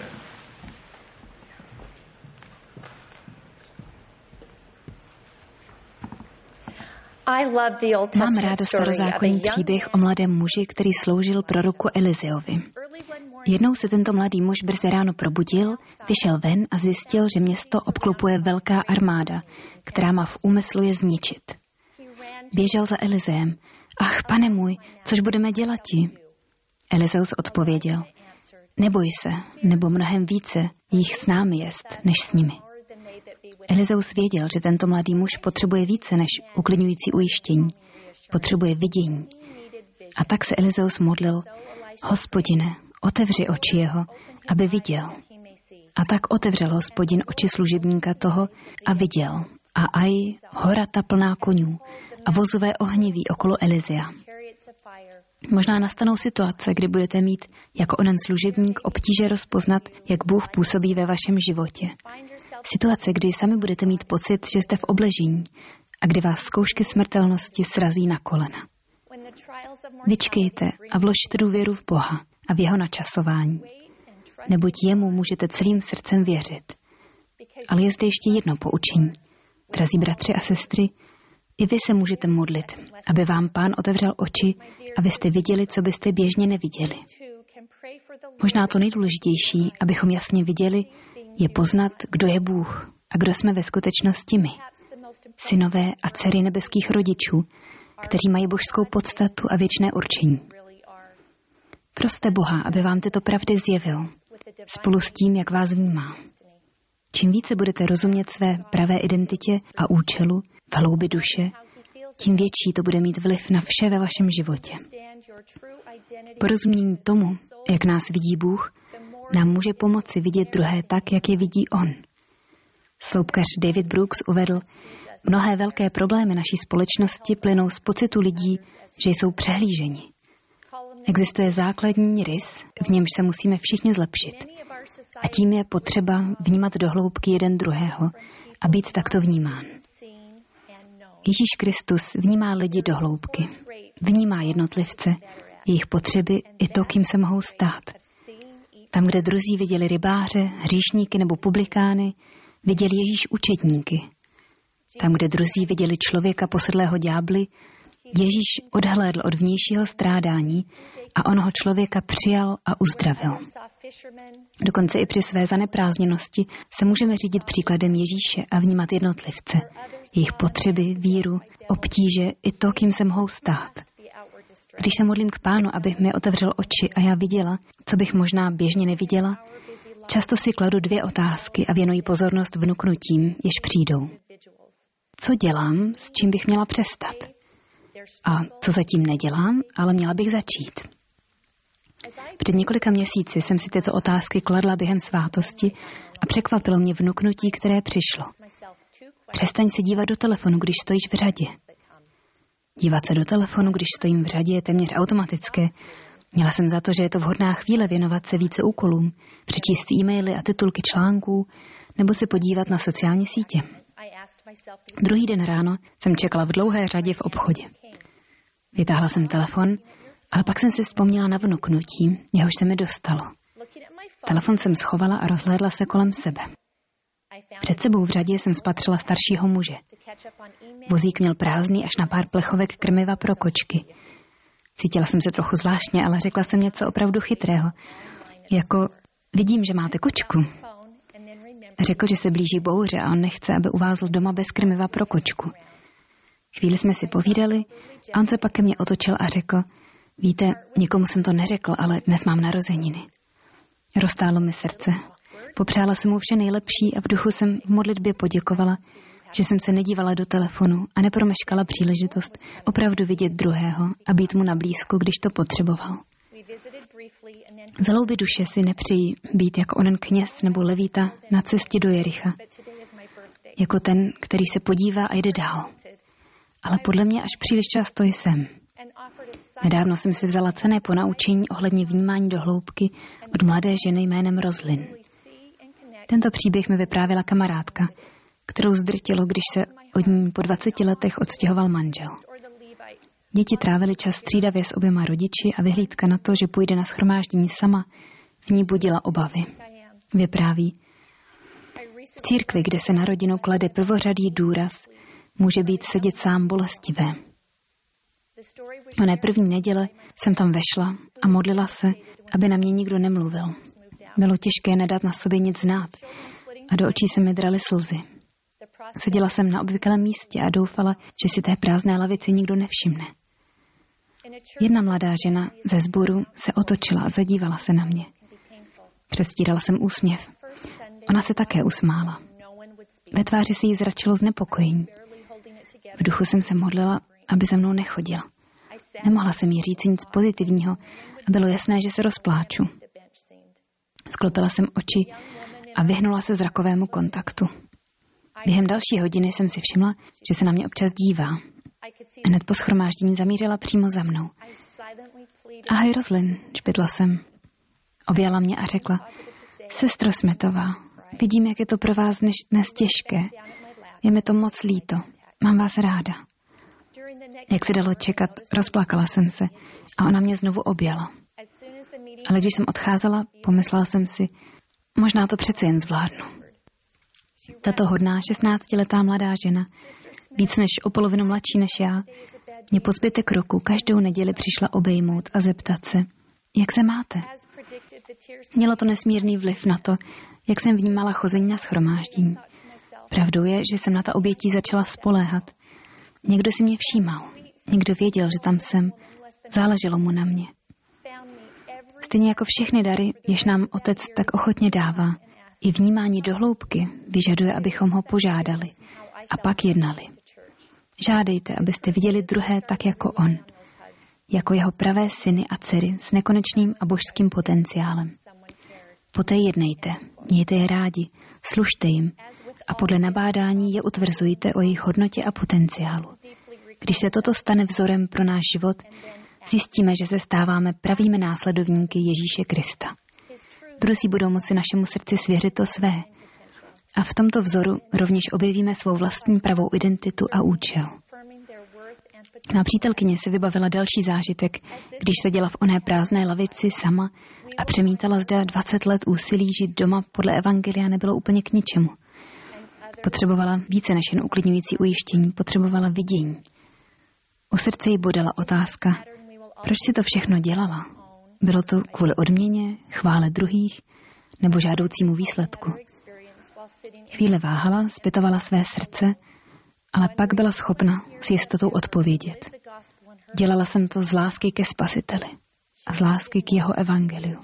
Mám ráda starozákonní příběh o mladém muži, který sloužil proroku Elizeovi. Jednou se tento mladý muž brzy ráno probudil, vyšel ven a zjistil, že město obklopuje velká armáda, která má v úmyslu je zničit. Běžel za Elizeem. Ach, pane můj, což budeme dělati? Elizeus odpověděl. Neboj se, nebo mnohem více jich s námi jest, než s nimi. Elizeus věděl, že tento mladý muž potřebuje více než uklidňující ujištění. Potřebuje vidění. A tak se Elizeus modlil, Hospodine, otevři oči jeho, aby viděl. A tak otevřel Hospodin oči služebníka toho a viděl. A aj hora ta plná koňů a vozové ohniví okolo Elizea. Možná nastanou situace, kdy budete mít jako onen služebník obtíže rozpoznat, jak Bůh působí ve vašem životě. Situace, kdy sami budete mít pocit, že jste v obležení a kdy vás zkoušky smrtelnosti srazí na kolena. Vyčkejte a vložte důvěru v Boha a v jeho načasování. Neboť jemu můžete celým srdcem věřit. Ale je zde ještě jedno poučení. Drazí bratři a sestry, i vy se můžete modlit, aby vám Pán otevřel oči a vy jste viděli, co byste běžně neviděli. Možná to nejdůležitější, abychom jasně viděli, je poznat, kdo je Bůh a kdo jsme ve skutečnosti my. Synové a dcery nebeských rodičů, kteří mají božskou podstatu a věčné určení. Proste Boha, aby vám tyto pravdy zjevil, spolu s tím, jak vás vnímá. Čím více budete rozumět své pravé identitě a účelu v hloubi duše, tím větší to bude mít vliv na vše ve vašem životě. Porozumění tomu, jak nás vidí Bůh, nám může pomoci vidět druhé tak, jak je vidí On. Sloupkař David Brooks uvedl, mnohé velké problémy naší společnosti plynou z pocitu lidí, že jsou přehlíženi. Existuje základní rys, v němž se musíme všichni zlepšit. A tím je potřeba vnímat do hloubky jeden druhého a být takto vnímán. Ježíš Kristus vnímá lidi do hloubky. Vnímá jednotlivce, jejich potřeby i to, kým se mohou stát. Tam, kde druzí viděli rybáře, hříšníky nebo publikány, viděli Ježíš učedníky. Tam, kde druzí viděli člověka posedlého ďábly, Ježíš odhlédl od vnějšího strádání a onoho člověka přijal a uzdravil. Dokonce i při své zaneprázdněnosti se můžeme řídit příkladem Ježíše a vnímat jednotlivce, jejich potřeby, víru, obtíže i to, kým se mohou stát. Když se modlím k Pánu, aby mi otevřel oči a já viděla, co bych možná běžně neviděla, často si kladu dvě otázky a věnuji pozornost vnuknutím, jež přijdou. Co dělám, s čím bych měla přestat? A co zatím nedělám, ale měla bych začít? Před několika měsíci jsem si tyto otázky kladla během svátosti a překvapilo mě vnuknutí, které přišlo. Přestaň se dívat do telefonu, když stojíš v řadě. Dívat se do telefonu, když stojím v řadě, je téměř automatické. Měla jsem za to, že je to vhodná chvíle věnovat se více úkolům, přečíst e-maily a titulky článků, nebo se podívat na sociální sítě. Druhý den ráno jsem čekala v dlouhé řadě v obchodě. Vytáhla jsem telefon, ale pak jsem si vzpomněla na vnuknutí, jehož se mi dostalo. Telefon jsem schovala a rozhlédla se kolem sebe. Před sebou v řadě jsem spatřila staršího muže. Vozík měl prázdný až na pár plechovek krmiva pro kočky. Cítila jsem se trochu zvláštně, ale řekla jsem něco opravdu chytrého. Jako, vidím, že máte kočku. Řekl, že se blíží bouře a on nechce, aby uvázl doma bez krmiva pro kočku. Chvíli jsme si povídali a on se pak ke mně otočil a řekl, víte, nikomu jsem to neřekl, ale dnes mám narozeniny. Roztálo mi srdce. Popřála jsem mu vše nejlepší a v duchu jsem v modlitbě poděkovala, že jsem se nedívala do telefonu a nepromeškala příležitost opravdu vidět druhého a být mu na blízku, když to potřeboval. Z hloubi duše si nepřeji být jako onen kněz nebo levíta na cestě do Jericha, jako ten, který se podívá a jde dál. Ale podle mě až příliš často jsem. Nedávno jsem si vzala cenné ponaučení ohledně vnímání do hloubky od mladé ženy jménem Roslyn. Tento příběh mi vyprávěla kamarádka, kterou zdrtilo, když se od ní po dvaceti letech odstěhoval manžel. Děti trávily čas střídavě s oběma rodiči a vyhlídka na to, že půjde na shromáždění sama, v ní budila obavy. Vypráví, v církvi, kde se na rodinu klade prvořadý důraz, může být sedět sám bolestivé. Oné první neděle jsem tam vešla a modlila se, aby na mě nikdo nemluvil. Bylo těžké nedat na sobě nic znát a do očí se mi draly slzy. Seděla jsem na obvyklém místě a doufala, že si té prázdné lavici nikdo nevšimne. Jedna mladá žena ze sboru se otočila a zadívala se na mě. Přestírala jsem úsměv. Ona se také usmála. Ve tváři se jí zračilo znepokojení. V duchu jsem se modlila, aby za mnou nechodila. Nemohla jsem jí říct nic pozitivního a bylo jasné, že se rozpláču. Sklopila jsem oči a vyhnula se zrakovému kontaktu. Během další hodiny jsem si všimla, že se na mě občas dívá. Hned po shromáždění zamířila přímo za mnou. Ahoj, Roslyn, špitla jsem. Objala mě a řekla, sestro Smetová, vidím, jak je to pro vás dnes, dnes těžké. Je mi to moc líto. Mám vás ráda. Jak se dalo čekat, rozplakala jsem se a ona mě znovu objala. Ale když jsem odcházela, pomyslela jsem si, možná to přece jen zvládnu. Tato hodná šestnáctiletá mladá žena, víc než o polovinu mladší než já, mě po zbytek roku každou neděli přišla obejmout a zeptat se, jak se máte. Mělo to nesmírný vliv na to, jak jsem vnímala chození na shromáždění. Pravdou je, že jsem na ta obětí začala spoléhat. Někdo si mě všímal, někdo věděl, že tam jsem, záleželo mu na mě. Stejně jako všechny dary, jež nám Otec tak ochotně dává, i vnímání do hloubky vyžaduje, abychom ho požádali a pak jednali. Žádejte, abyste viděli druhé tak jako on, jako jeho pravé syny a dcery s nekonečným a božským potenciálem. Poté jednejte, mějte je rádi, služte jim a podle nabádání je utvrzujte o jejich hodnotě a potenciálu. Když se toto stane vzorem pro náš život, zjistíme, že se stáváme pravými následovníky Ježíše Krista. Druzí budou moci našemu srdci svěřit to své. A v tomto vzoru rovněž objevíme svou vlastní pravou identitu a účel. Má přítelkyně se vybavila další zážitek, když seděla v oné prázdné lavici sama a přemítala, zda dvacet let úsilí žít doma podle evangelia nebylo úplně k ničemu. Potřebovala více než jen uklidňující ujištění, potřebovala vidění. U srdce jí bodala otázka, proč si to všechno dělala? Bylo to kvůli odměně, chvále druhých nebo žádoucímu výsledku? Chvíle váhala, zpytovala své srdce, ale pak byla schopna s jistotou odpovědět. Dělala jsem to z lásky ke Spasiteli a z lásky k jeho evangeliu.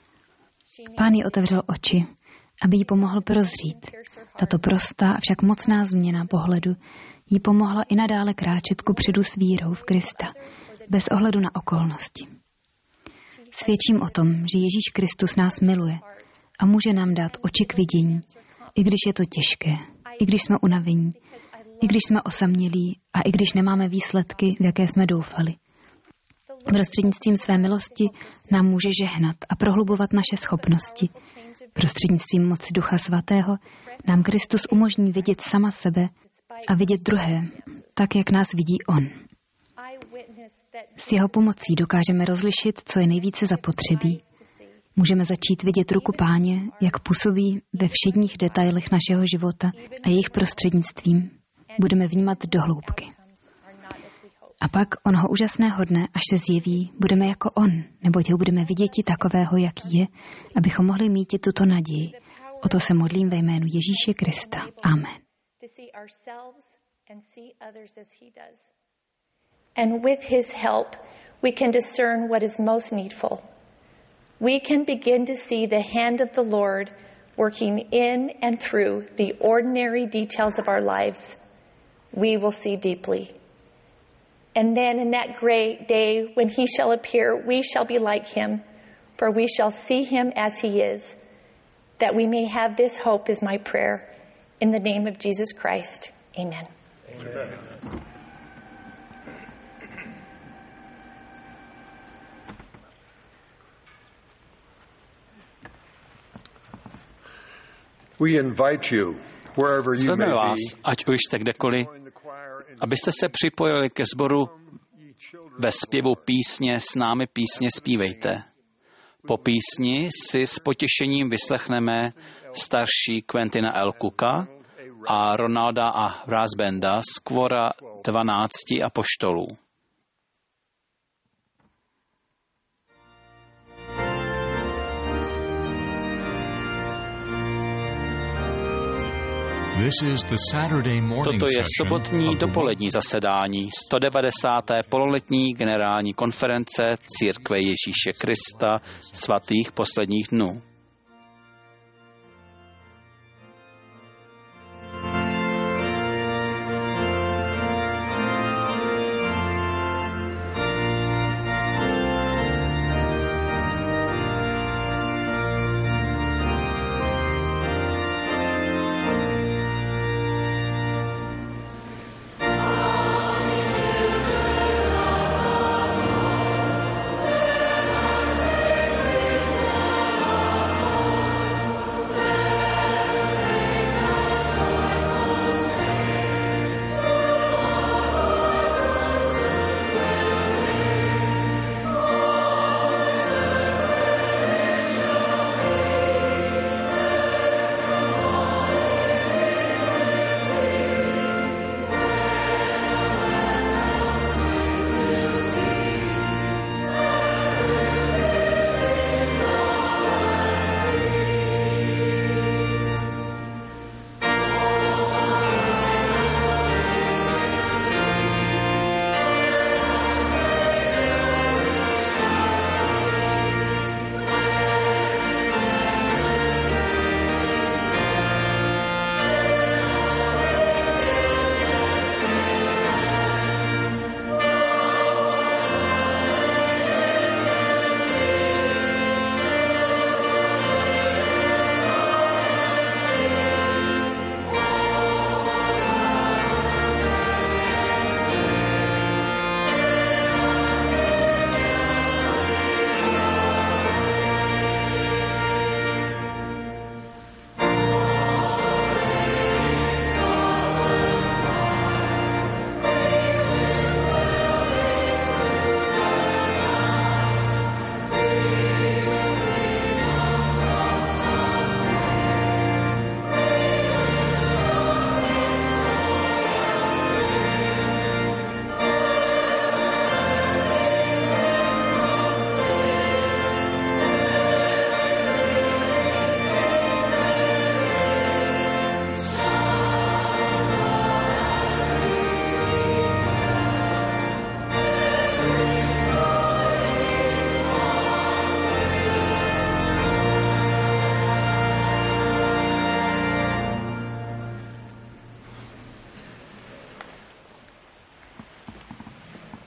Pán jí otevřel oči, aby jí pomohl prozřít. Tato prostá a však mocná změna pohledu jí pomohla i nadále kráčet kupředu s vírou v Krista, bez ohledu na okolnosti. Svědčím o tom, že Ježíš Kristus nás miluje a může nám dát oči k vidění, i když je to těžké, i když jsme unavení, i když jsme osamělí a i když nemáme výsledky, v jaké jsme doufali. Prostřednictvím své milosti nám může žehnat a prohlubovat naše schopnosti. Prostřednictvím moci Ducha Svatého nám Kristus umožní vidět sama sebe a vidět druhé, tak, jak nás vidí on. S jeho pomocí dokážeme rozlišit, co je nejvíce zapotřebí. Můžeme začít vidět ruku Páně, jak působí ve všedních detailech našeho života a jejich prostřednictvím budeme vnímat do hloubky. A pak onoho úžasného dne, až se zjeví, budeme jako on, neboť ho budeme viděti takového, jaký je, abychom mohli mít tuto naději. O to se modlím ve jménu Ježíše Krista. Amen. And with his help, we can discern what is most needful. We can begin to see the hand of the Lord working in and through the ordinary details of our lives. We will see deeply. And then in that great day when he shall appear, we shall be like him, for we shall see him as he is. That we may have this hope is my prayer. In the name of Jesus Christ. Amen. Amen. Zveme vás, ať už jste kdekoliv, abyste se připojili ke sboru ve zpěvu písně S námi písně zpívejte. Po písni si s potěšením vyslechneme starší Quentina L. Cooka a Ronalda a Brassbanda z kvora dvanácti apoštolů. Toto je sobotní dopolední zasedání sto devadesáté pololetní generální konference Církve Ježíše Krista svatých posledních dnů.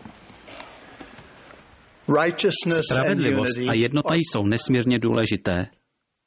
Spravedlivost a jednota jsou nesmírně důležité.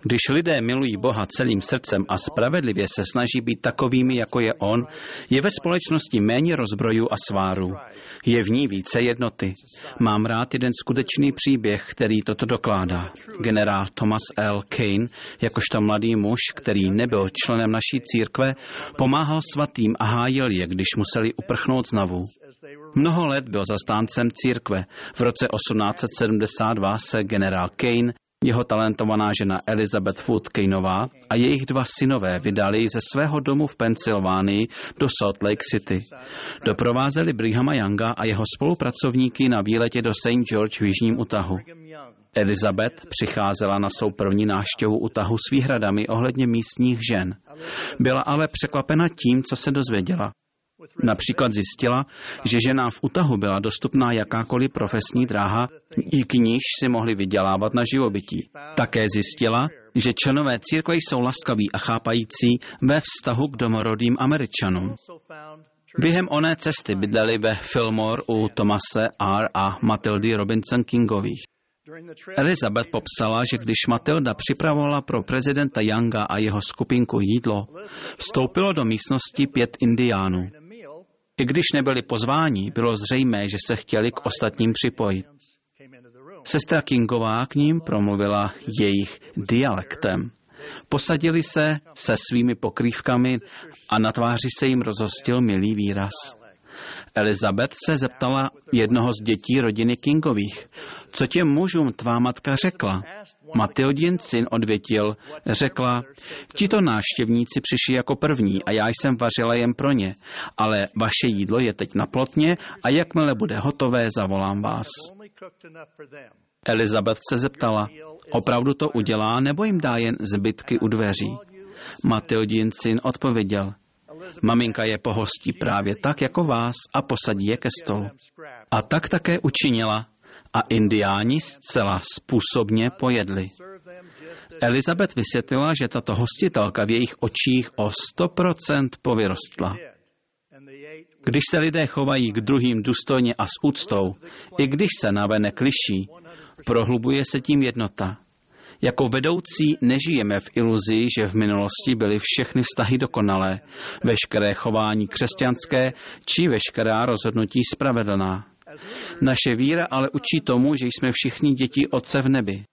Když lidé milují Boha celým srdcem a spravedlivě se snaží být takovými, jako je On, je ve společnosti méně rozbrojů a svárů. Je v ní více jednoty. Mám rád jeden skutečný příběh, který toto dokládá. Generál Thomas L. Kane, jakožto mladý muž, který nebyl členem naší církve, pomáhal svatým a hájil je, když museli uprchnout z Nauvoo. Mnoho let byl zastáncem církve. V roce osmnáct set sedmdesát dva se generál Kane, jeho talentovaná žena Elizabeth Wood Kaneová a jejich dva synové vydali ze svého domu v Pensylvánii do Salt Lake City. Doprovázeli Brighama Younga a jeho spolupracovníky na výletě do Saint George v jižním Utahu. Elizabeth přicházela na svou první návštěvu Utahu s výhradami ohledně místních žen. Byla ale překvapena tím, co se dozvěděla. Například zjistila, že ženám v Utahu byla dostupná jakákoliv profesní dráha, díky níž si mohli vydělávat na živobytí. Také zjistila, že členové církve jsou laskaví a chápající ve vztahu k domorodým Američanům. Během oné cesty bydleli ve Fillmore u Thomase R. a Matildy Robinson Kingových. Elizabeth popsala, že když Matilda připravovala pro prezidenta Younga a jeho skupinku jídlo, vstoupilo do místnosti pět indiánů. I když nebyli pozváni, bylo zřejmé, že se chtěli k ostatním připojit. Sestra Kingová k ním promluvila jejich dialektem. Posadili se se svými pokrývkami a na tváři se jim rozhostil milý výraz. Elizabeth se zeptala jednoho z dětí rodiny Kingových, co těm mužům tvá matka řekla. Matildin syn odvětil, řekla, tito návštěvníci přišli jako první a já jsem vařila jen pro ně, ale vaše jídlo je teď na plotně a jakmile bude hotové, zavolám vás. Elizabeth se zeptala, opravdu to udělá nebo jim dá jen zbytky u dveří. Matildin syn odpověděl, maminka je pohostí právě tak jako vás a posadí je ke stolu. A tak také učinila a indiáni zcela způsobně pojedli. Elizabeth vysvětlila, že tato hostitelka v jejich očích o sto procent povyrostla. Když se lidé chovají k druhým důstojně a s úctou, i když se navenek liší, prohlubuje se tím jednota. Jako vedoucí nežijeme v iluzi, že v minulosti byly všechny vztahy dokonalé, veškeré chování křesťanské či veškerá rozhodnutí spravedlná. Naše víra ale učí tomu, že jsme všichni děti Otce v nebi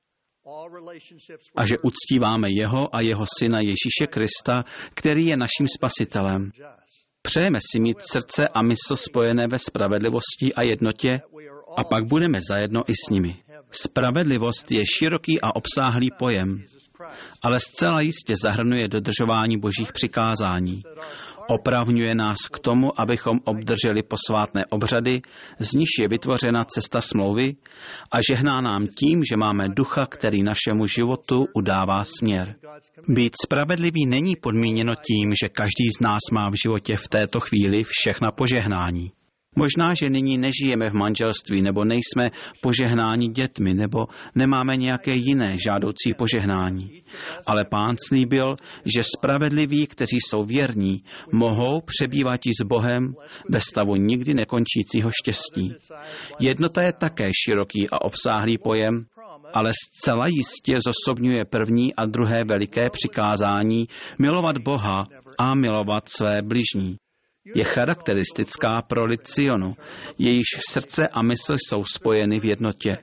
a že uctíváme jeho a jeho syna Ježíše Krista, který je naším spasitelem. Přejeme si mít srdce a mysl spojené ve spravedlivosti a jednotě a pak budeme zajedno i s nimi. Spravedlivost je široký a obsáhlý pojem, ale zcela jistě zahrnuje dodržování božích přikázání. Opravňuje nás k tomu, abychom obdrželi posvátné obřady, z níž je vytvořena cesta smlouvy a žehná nám tím, že máme ducha, který našemu životu udává směr. Být spravedlivý není podmíněno tím, že každý z nás má v životě v této chvíli všechna požehnání. Možná, že nyní nežijeme v manželství, nebo nejsme požehnáni dětmi, nebo nemáme nějaké jiné žádoucí požehnání. Ale Pán slíbil, že spravedliví, kteří jsou věrní, mohou přebývat i s Bohem ve stavu nikdy nekončícího štěstí. Jednota je také široký a obsáhlý pojem, ale zcela jistě zosobňuje první a druhé veliké přikázání milovat Boha a milovat své bližní. Je charakteristická pro lid Sionu, jejíž srdce a mysl jsou spojeny v jednotě.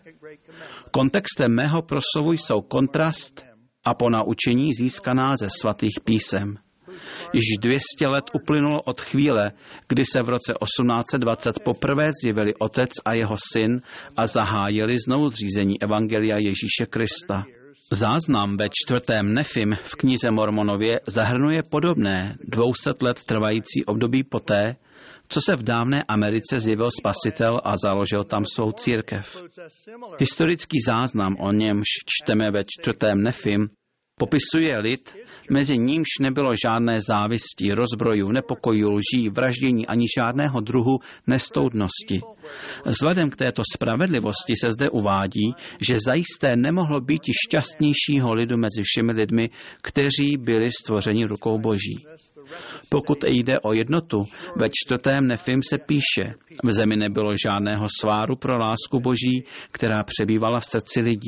Kontextem mého proslovu jsou kontrast a ponaučení získaná ze svatých písem. Již dvě stě let uplynulo od chvíle, kdy se v roce osmnáct set dvacet poprvé zjevili Otec a jeho Syn a zahájili znovu zřízení Evangelia Ježíše Krista. Záznam ve čtvrtém Nefim v knize Mormonově zahrnuje podobné dvouset let trvající období poté, co se v dávné Americe zjevil Spasitel a založil tam svou církev. Historický záznam, o němž čteme ve čtvrtém Nefim, popisuje lid, mezi nímž nebylo žádné závisti, rozbrojů, nepokojů, lží, vraždění ani žádného druhu nestoudnosti. Vzhledem k této spravedlivosti se zde uvádí, že zajisté nemohlo být šťastnějšího lidu mezi všemi lidmi, kteří byli stvořeni rukou Boží. Pokud jde o jednotu, ve čtvrtém Nefim se píše, v zemi nebylo žádného sváru pro lásku Boží, která přebývala v srdci lidí.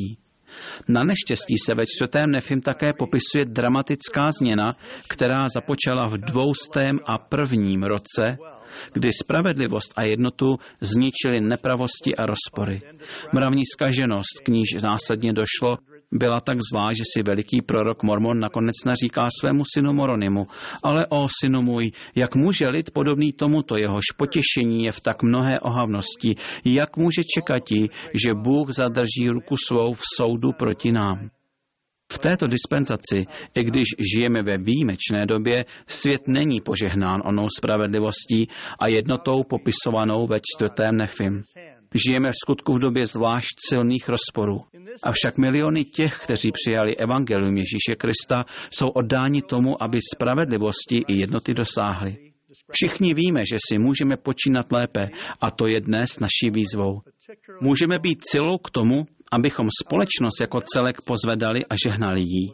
Na neštěstí se ve čtvrtém Nefim také popisuje dramatická změna, která započala v dvoustém a prvním roce, kdy spravedlivost a jednotu zničily nepravosti a rozpory. Mravní zkaženost, k níž následně došlo, byla tak zlá, že si veliký prorok Mormon nakonec naříká svému synu Moronimu: ale o synu můj, jak může lid podobný tomuto, jehož potěšení je v tak mnohé ohavnosti, jak může čekati, že Bůh zadrží ruku svou v soudu proti nám? V této dispenzaci, i když žijeme ve výjimečné době, svět není požehnán onou spravedlivostí a jednotou popisovanou ve čtvrtém Nefim. Žijeme v skutku v době zvlášť silných rozporů. Avšak miliony těch, kteří přijali evangelium Ježíše Krista, jsou oddáni tomu, aby spravedlivosti i jednoty dosáhli. Všichni víme, že si můžeme počínat lépe, a to je dnes naší výzvou. Můžeme být silou k tomu, abychom společnost jako celek pozvedali a žehnali jí.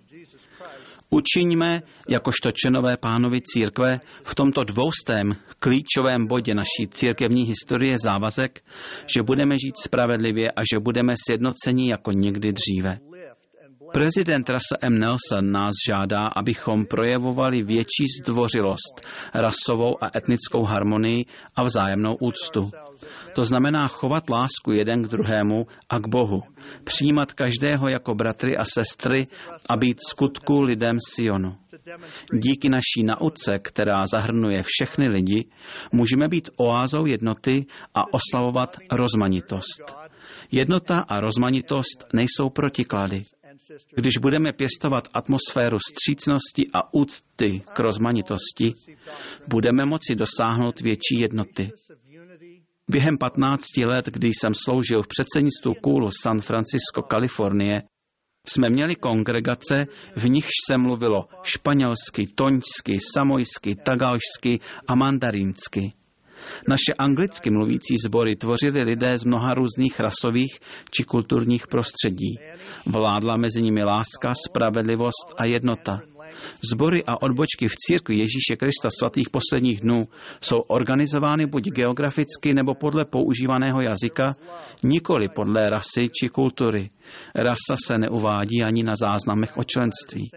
Učiňme, jakožto členové Pánovy církve, v tomto dvoustém klíčovém bodě naší církevní historie závazek, že budeme žít spravedlivě a že budeme sjednoceni jako nikdy dříve. Prezident Russell M. Nelson nás žádá, abychom projevovali větší zdvořilost, rasovou a etnickou harmonii a vzájemnou úctu. To znamená chovat lásku jeden k druhému a k Bohu, přijímat každého jako bratry a sestry a být skutku lidem Sionu. Díky naší nauce, která zahrnuje všechny lidi, můžeme být oázou jednoty a oslavovat rozmanitost. Jednota a rozmanitost nejsou protiklady. Když budeme pěstovat atmosféru vstřícnosti a úcty k rozmanitosti, budeme moci dosáhnout větší jednoty. Během patnácti let, kdy jsem sloužil v předsednictvu Kůlu San Francisco, Kalifornie, jsme měli kongregace, v nichž se mluvilo španělsky, toňsky, samojsky, tagalšsky a mandarinsky. Naše anglicky mluvící sbory tvořili lidé z mnoha různých rasových či kulturních prostředí. Vládla mezi nimi láska, spravedlivost a jednota. Sbory a odbočky v církvi Ježíše Krista svatých posledních dnů jsou organizovány buď geograficky nebo podle používaného jazyka, nikoli podle rasy či kultury. Rasa se neuvádí ani na záznamech o členství.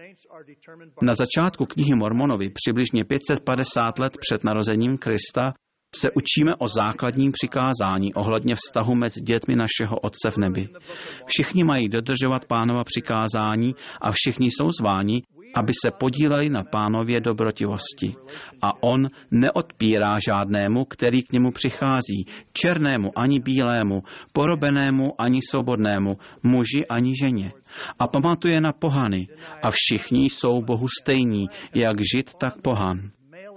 Na začátku knihy Mormonovi, přibližně pět set padesát let před narozením Krista, se učíme o základním přikázání ohledně vztahu mezi dětmi našeho Otce v nebi. Všichni mají dodržovat Pánova přikázání a všichni jsou zváni, aby se podíleli na Pánově dobrotivosti. A on neodpírá žádnému, který k němu přichází, černému ani bílému, porobenému ani svobodnému, muži ani ženě. A pamatuje na pohany. A všichni jsou Bohu stejní, jak Žid, tak pohan.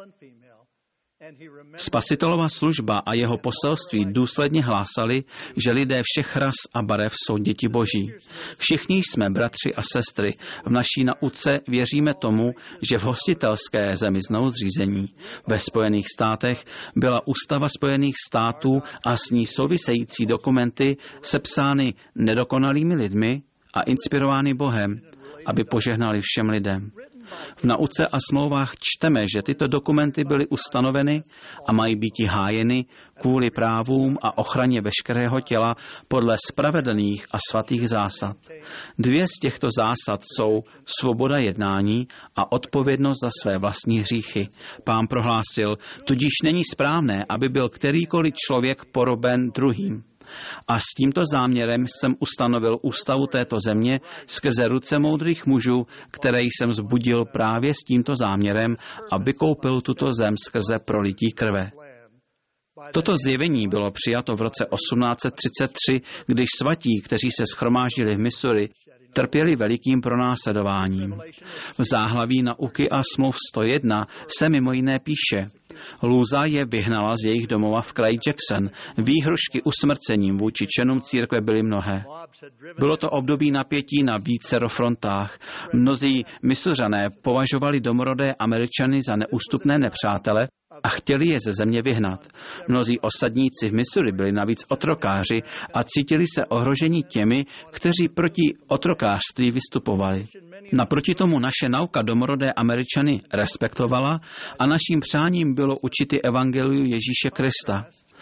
Spasitelova služba a jeho poselství důsledně hlásali, že lidé všech ras a barev jsou děti Boží. Všichni jsme bratři a sestry. V naší nauce věříme tomu, že v hostitelské zemi znovuzřízení ve Spojených státech byla Ústava Spojených států a s ní související dokumenty sepsány nedokonalými lidmi a inspirovány Bohem, aby požehnali všem lidem. V nauce a smlouvách čteme, že tyto dokumenty byly ustanoveny a mají být hájeny kvůli právům a ochraně veškerého těla podle spravedlných a svatých zásad. Dvě z těchto zásad jsou svoboda jednání a odpovědnost za své vlastní hříchy. Pán prohlásil, tudíž není správné, aby byl kterýkoliv člověk poroben druhým. A s tímto záměrem jsem ustanovil ústavu této země skrze ruce moudrých mužů, které jsem zbudil právě s tímto záměrem a vykoupil tuto zem skrze prolití krve. Toto zjevení bylo přijato v roce osmnáct set třicet tři, když svatí, kteří se shromáždili v Missouri, trpěli velikým pronásledováním. V záhlaví nauky a smluv sto jedna se mimo jiné píše: Lůza je vyhnala z jejich domova v kraji Jackson. Výhrušky usmrcením vůči členům církve byly mnohé. Bylo to období napětí na vícero frontách. Mnozí Missourané považovali domorodé Američany za neústupné nepřátele a chtěli je ze země vyhnat. Mnozí osadníci v Missouri byli navíc otrokáři a cítili se ohroženi těmi, kteří proti otrokářství vystupovali. Naproti tomu naše nauka domorodé Američany respektovala a naším přáním bylo učit evangeliu Ježíše Krista.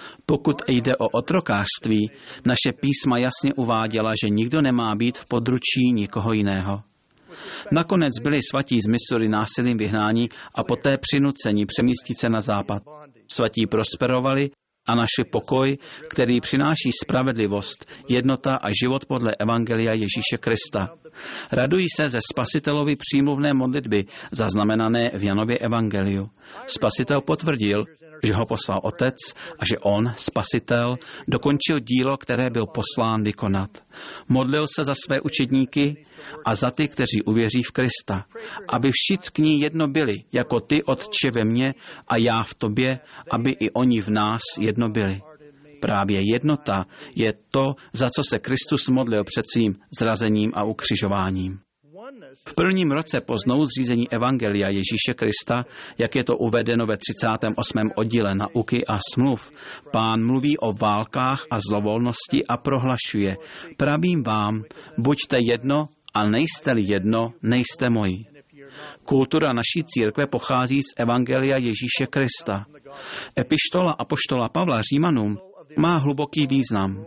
Pokud jde o otrokářství, naše písma jasně uváděla, že nikdo nemá být v područí nikoho jiného. Nakonec byli svatí z Missouri násilím vyhnáni a poté přinuceni přemístit se na západ. Svatí prosperovali a našli pokoj, který přináší spravedlivost, jednota a život podle evangelia Ježíše Krista. Radují se ze Spasitelovy přímluvné modlitby, zaznamenané v Janově evangeliu. Spasitel potvrdil, že ho poslal Otec a že on, Spasitel, dokončil dílo, které byl poslán vykonat. Modlil se za své učedníky a za ty, kteří uvěří v Krista, aby všichni jedno byli, jako ty, Otče, ve mně a já v tobě, aby i oni v nás jedno byli. Právě jednota je to, za co se Kristus modlil před svým zrazením a ukřižováním. V prvním roce po znovuzřízení evangelia Ježíše Krista, jak je to uvedeno ve třicátém osmém oddíle nauky a smluv, Pán mluví o válkách a zlovolnosti a prohlašuje: pravím vám, buďte jedno a nejste-li jedno, nejste moji. Kultura naší církve pochází z evangelia Ježíše Krista. Epištola apoštola Pavla Římanům má hluboký význam.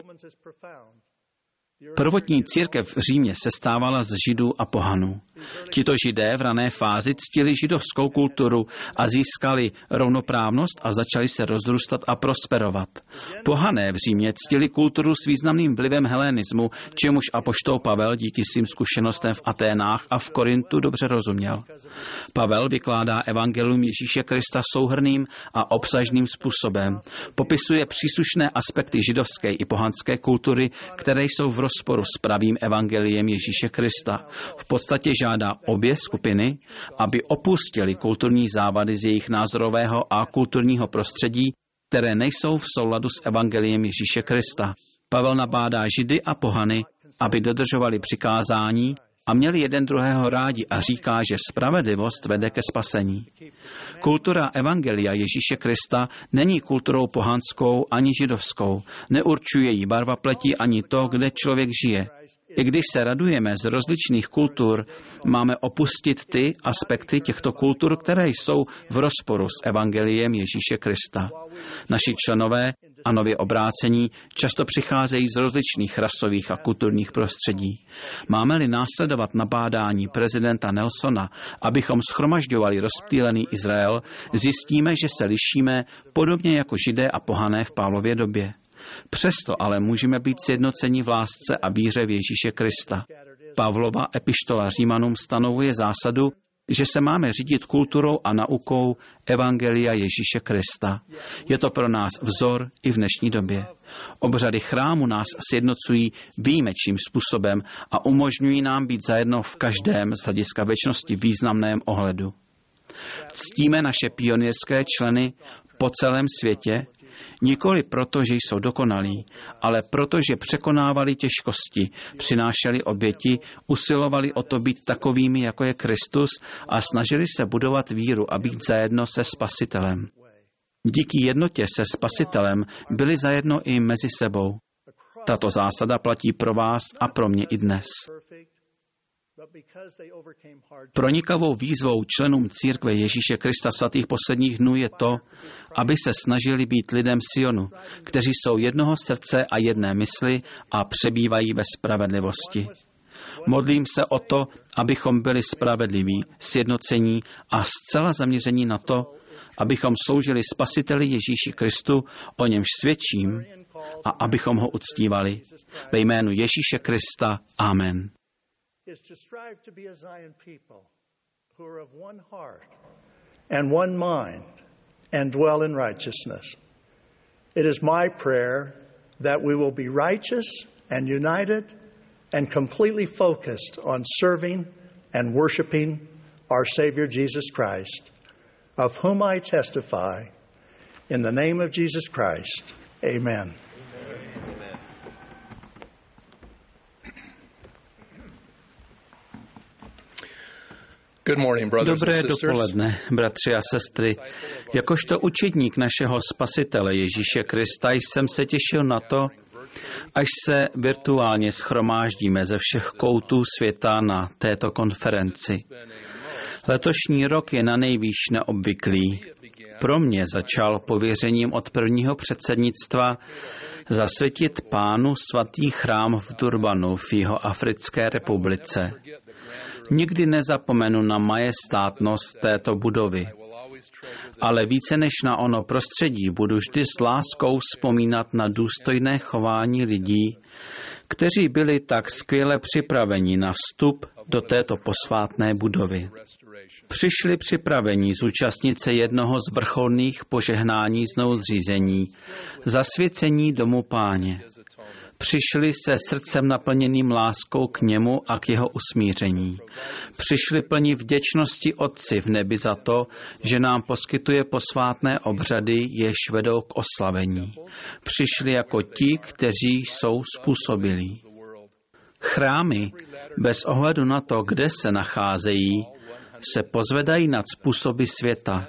Prvotní církev v Římě sestávala z Židů a pohanů. Tito Židé v rané fázi ctili židovskou kulturu a získali rovnoprávnost a začali se rozrůstat a prosperovat. Pohané v Římě ctili kulturu s významným vlivem helenismu, čemuž apoštol Pavel díky svým zkušenostem v Aténách a v Korintu dobře rozuměl. Pavel vykládá evangelium Ježíše Krista souhrnným a obsažným způsobem. Popisuje příslušné aspekty židovské i pohanské kultury, které jsou v rozporu s pravým evangeliem Ježíše Krista. V podstatě žádá obě skupiny, aby opustili kulturní závady z jejich názorového a kulturního prostředí, které nejsou v souladu s evangeliem Ježíše Krista. Pavel nabádá Židy a pohany, aby dodržovali přikázání a měli jeden druhého rádi a říká, že spravedlivost vede ke spasení. Kultura evangelia Ježíše Krista není kulturou pohanskou ani židovskou, neurčuje jí barva pleti ani to, kde člověk žije. I když se radujeme z rozličných kultur, máme opustit ty aspekty těchto kultur, které jsou v rozporu s evangeliem Ježíše Krista. Naši členové a nově obrácení často přicházejí z rozličných rasových a kulturních prostředí. Máme-li následovat nabádání prezidenta Nelsona, abychom shromažďovali rozptýlený Izrael, zjistíme, že se lišíme podobně jako Židé a pohané v Pavlově době. Přesto ale můžeme být sjednoceni v lásce a víře v Ježíše Krista. Pavlova epištola Římanům stanovuje zásadu, že se máme řídit kulturou a naukou evangelia Ježíše Krista. Je to pro nás vzor i v dnešní době. Obřady chrámu nás sjednocují výjimečným způsobem a umožňují nám být zajedno v každém z hlediska věčnosti významném ohledu. Ctíme naše pionýrské členy po celém světě, nikoli proto, že jsou dokonalí, ale proto, že překonávali těžkosti, přinášeli oběti, usilovali o to být takovými, jako je Kristus a snažili se budovat víru a být zajedno se Spasitelem. Díky jednotě se Spasitelem byli zajedno i mezi sebou. Tato zásada platí pro vás a pro mě i dnes. Pronikavou výzvou členům církve Ježíše Krista svatých posledních dnů je to, aby se snažili být lidem Sionu, kteří jsou jednoho srdce a jedné mysli a přebývají ve spravedlivosti. Modlím se o to, abychom byli spravedliví, sjednocení a zcela zaměření na to, abychom sloužili Spasiteli Ježíši Kristu, o němž svědčím, a abychom ho uctívali. Ve jménu Ježíše Krista. Amen. Is to strive to be a Zion people who are of one heart and one mind and dwell in righteousness. It is my prayer that we will be righteous and united and completely focused on serving and worshiping our Savior Jesus Christ, of whom I testify. In the name of Jesus Christ, amen. Dobré dopoledne, bratři a sestry. Jakožto učedník našeho Spasitele Ježíše Krista jsem se těšil na to, až se virtuálně shromáždíme ze všech koutů světa na této konferenci. Letošní rok je nanejvýš neobvyklý. Pro mě začal pověřením od prvního předsednictva zasvětit Pánu svatý chrám v Durbanu v Jihoafrické republice. Nikdy nezapomenu na majestátnost této budovy, ale více než na ono prostředí budu vždy s láskou vzpomínat na důstojné chování lidí, kteří byli tak skvěle připraveni na vstup do této posvátné budovy. Přišli připraveni zúčastnit se jednoho z vrcholných požehnání znovuzřízení, zasvěcení domu Páně. Přišli se srdcem naplněným láskou k němu a k jeho usmíření. Přišli plní vděčnosti Otci v nebi za to, že nám poskytuje posvátné obřady, jež vedou k oslavení. Přišli jako ti, kteří jsou způsobilí. Chrámy, bez ohledu na to, kde se nacházejí, se pozvedají nad způsoby světa.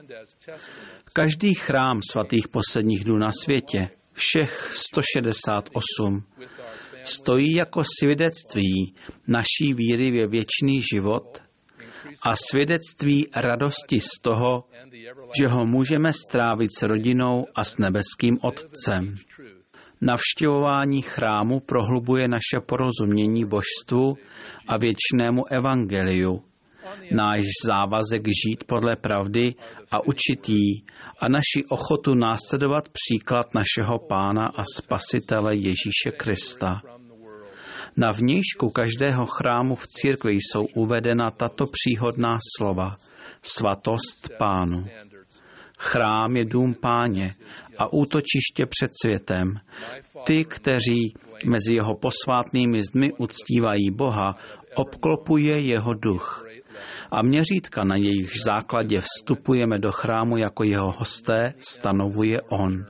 Každý chrám svatých posledních dnů na světě, všech sto šedesát osm, stojí jako svědectví naší víry ve věčný život a svědectví radosti z toho, že ho můžeme strávit s rodinou a s nebeským Otcem. Navštěvování chrámu prohlubuje naše porozumění božstvu a věčnému evangeliu, náš závazek žít podle pravdy a učit jí a naši ochotu následovat příklad našeho Pána a Spasitele Ježíše Krista. Na vnějšku každého chrámu v církvi jsou uvedena tato příhodná slova: svatost Pánu. Chrám je dům Páně a útočiště před světem. Ty, kteří mezi jeho posvátnými zdmi uctívají Boha, obklopuje jeho duch. A měřítka, na jejichž základě vstupujeme do chrámu jako jeho hosté, stanovuje on.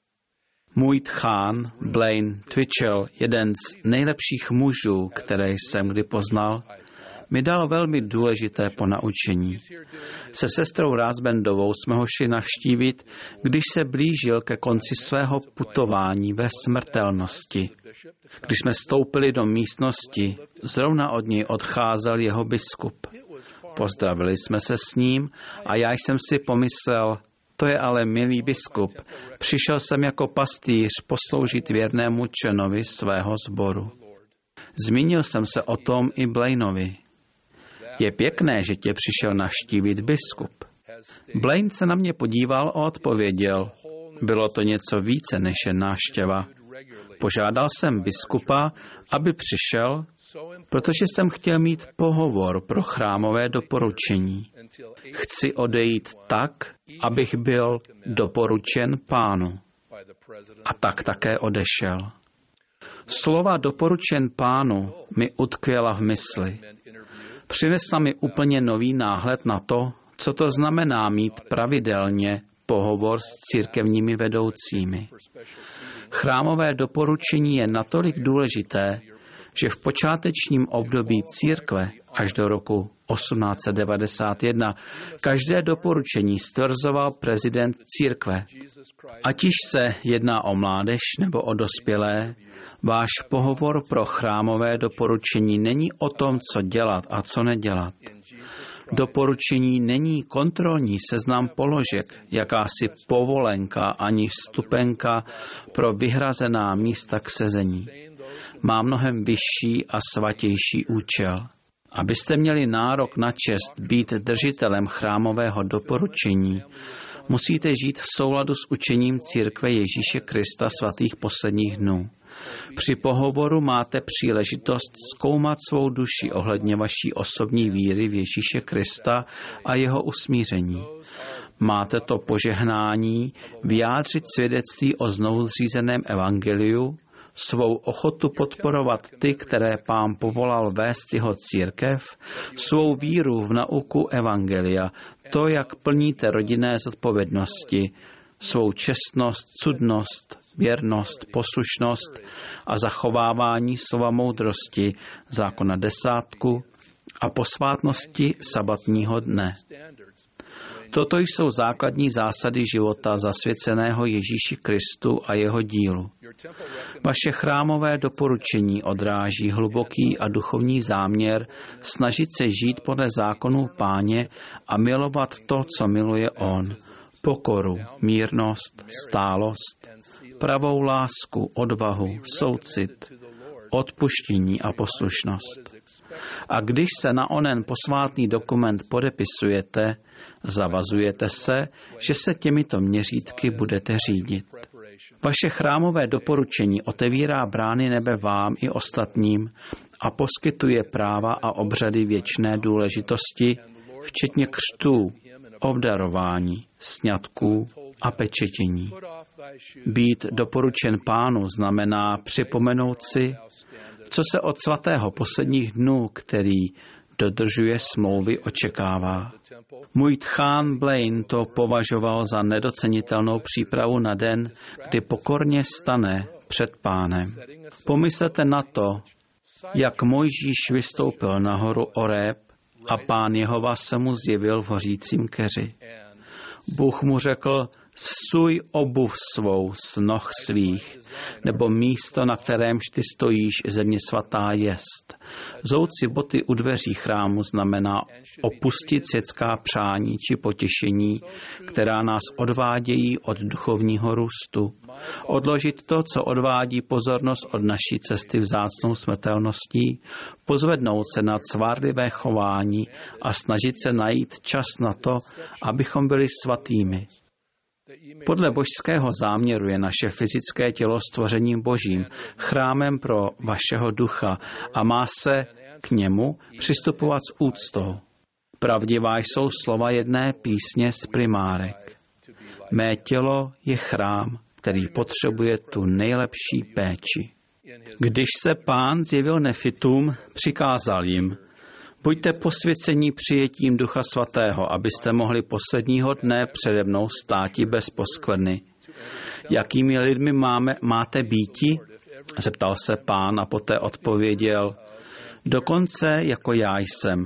Můj tchán, Blaine Twitchell, jeden z nejlepších mužů, které jsem kdy poznal, mi dal velmi důležité ponaučení. Se sestrou Rásbendovou jsme ho šli navštívit, když se blížil ke konci svého putování ve smrtelnosti. Když jsme vstoupili do místnosti, zrovna od něj odcházel jeho biskup. Pozdravili jsme se s ním a já jsem si pomyslel, to je ale milý biskup, přišel jsem jako pastýř posloužit věrnému členovi svého sboru. Zmínil jsem se o tom i Blainovi. Je pěkné, že tě přišel navštívit biskup. Blaine se na mě podíval a odpověděl, bylo to něco více než jen návštěva. Požádal jsem biskupa, aby přišel, protože jsem chtěl mít pohovor pro chrámové doporučení. Chci odejít tak, abych byl doporučen Pánu. A tak také odešel. Slova doporučen Pánu mi utkvěla v mysli. Přinesla mi úplně nový náhled na to, co to znamená mít pravidelně pohovor s církevními vedoucími. Chrámové doporučení je natolik důležité, že v počátečním období církve až do roku osmnáct set devadesát jedna každé doporučení stvrzoval prezident církve. Ať již se jedná o mládež nebo o dospělé, váš pohovor pro chrámové doporučení není o tom, co dělat a co nedělat. Doporučení není kontrolní seznam položek, jakási povolenka ani vstupenka pro vyhrazená místa k sezení. Má mnohem vyšší a svatější účel. Abyste měli nárok na čest být držitelem chrámového doporučení, musíte žít v souladu s učením církve Ježíše Krista svatých posledních dnů. Při pohovoru máte příležitost zkoumat svou duši ohledně vaší osobní víry v Ježíše Krista a jeho usmíření. Máte to požehnání vyjádřit svědectví o znovuzřízeném evangeliu, svou ochotu podporovat ty, které Pán povolal vést jeho církev, svou víru v nauku evangelia, to, jak plníte rodinné zodpovědnosti, svou čestnost, cudnost, věrnost, poslušnost a zachovávání slova moudrosti, zákona desátku a posvátnosti sabatního dne. Toto jsou základní zásady života zasvěceného Ježíši Kristu a jeho dílu. Vaše chrámové doporučení odráží hluboký a duchovní záměr snažit se žít podle zákonů Páně a milovat to, co miluje On. pokoru, mírnost, stálost, pravou lásku, odvahu, soucit, odpuštění a poslušnost. A když se na onen posvátný dokument podepisujete, zavazujete se, že se těmito měřítky budete řídit. Vaše chrámové doporučení otevírá brány nebe vám i ostatním a poskytuje práva a obřady věčné důležitosti, včetně křtů, obdarování, sňatků a pečetění. Být doporučen Pánu znamená připomenout si, co se od svatého posledních dnů, který dodržuje smlouvy, očekává. Můj tchán Blaine to považoval za nedocenitelnou přípravu na den, kdy pokorně stane před Pánem. Pomyslete na to, jak Mojžíš vystoupil na horu Oreb a Pán Jehova se mu zjevil v hořícím keři. Bůh mu řekl, suj obuv svou z noh svých, nebo místo, na kterémž ty stojíš, země svatá jest. Zout si boty u dveří chrámu znamená opustit světská přání či potěšení, která nás odvádějí od duchovního růstu. Odložit to, co odvádí pozornost od naší cesty vzácnou smrtelností, pozvednout se nad svárlivé chování a snažit se najít čas na to, abychom byli svatými. Podle božského záměru je naše fyzické tělo stvořením Božím, chrámem pro vašeho ducha a má se k němu přistupovat s úctou. Pravdivá jsou slova jedné písně z primárek. Mé tělo je chrám, který potřebuje tu nejlepší péči. Když se Pán zjevil nefitům, přikázal jim, buďte posvěcení přijetím Ducha Svatého, abyste mohli posledního dne přede mnou státi bez poskvrny. Jakými lidmi máme, máte býti? Zeptal se Pán a poté odpověděl, dokonce jako já jsem.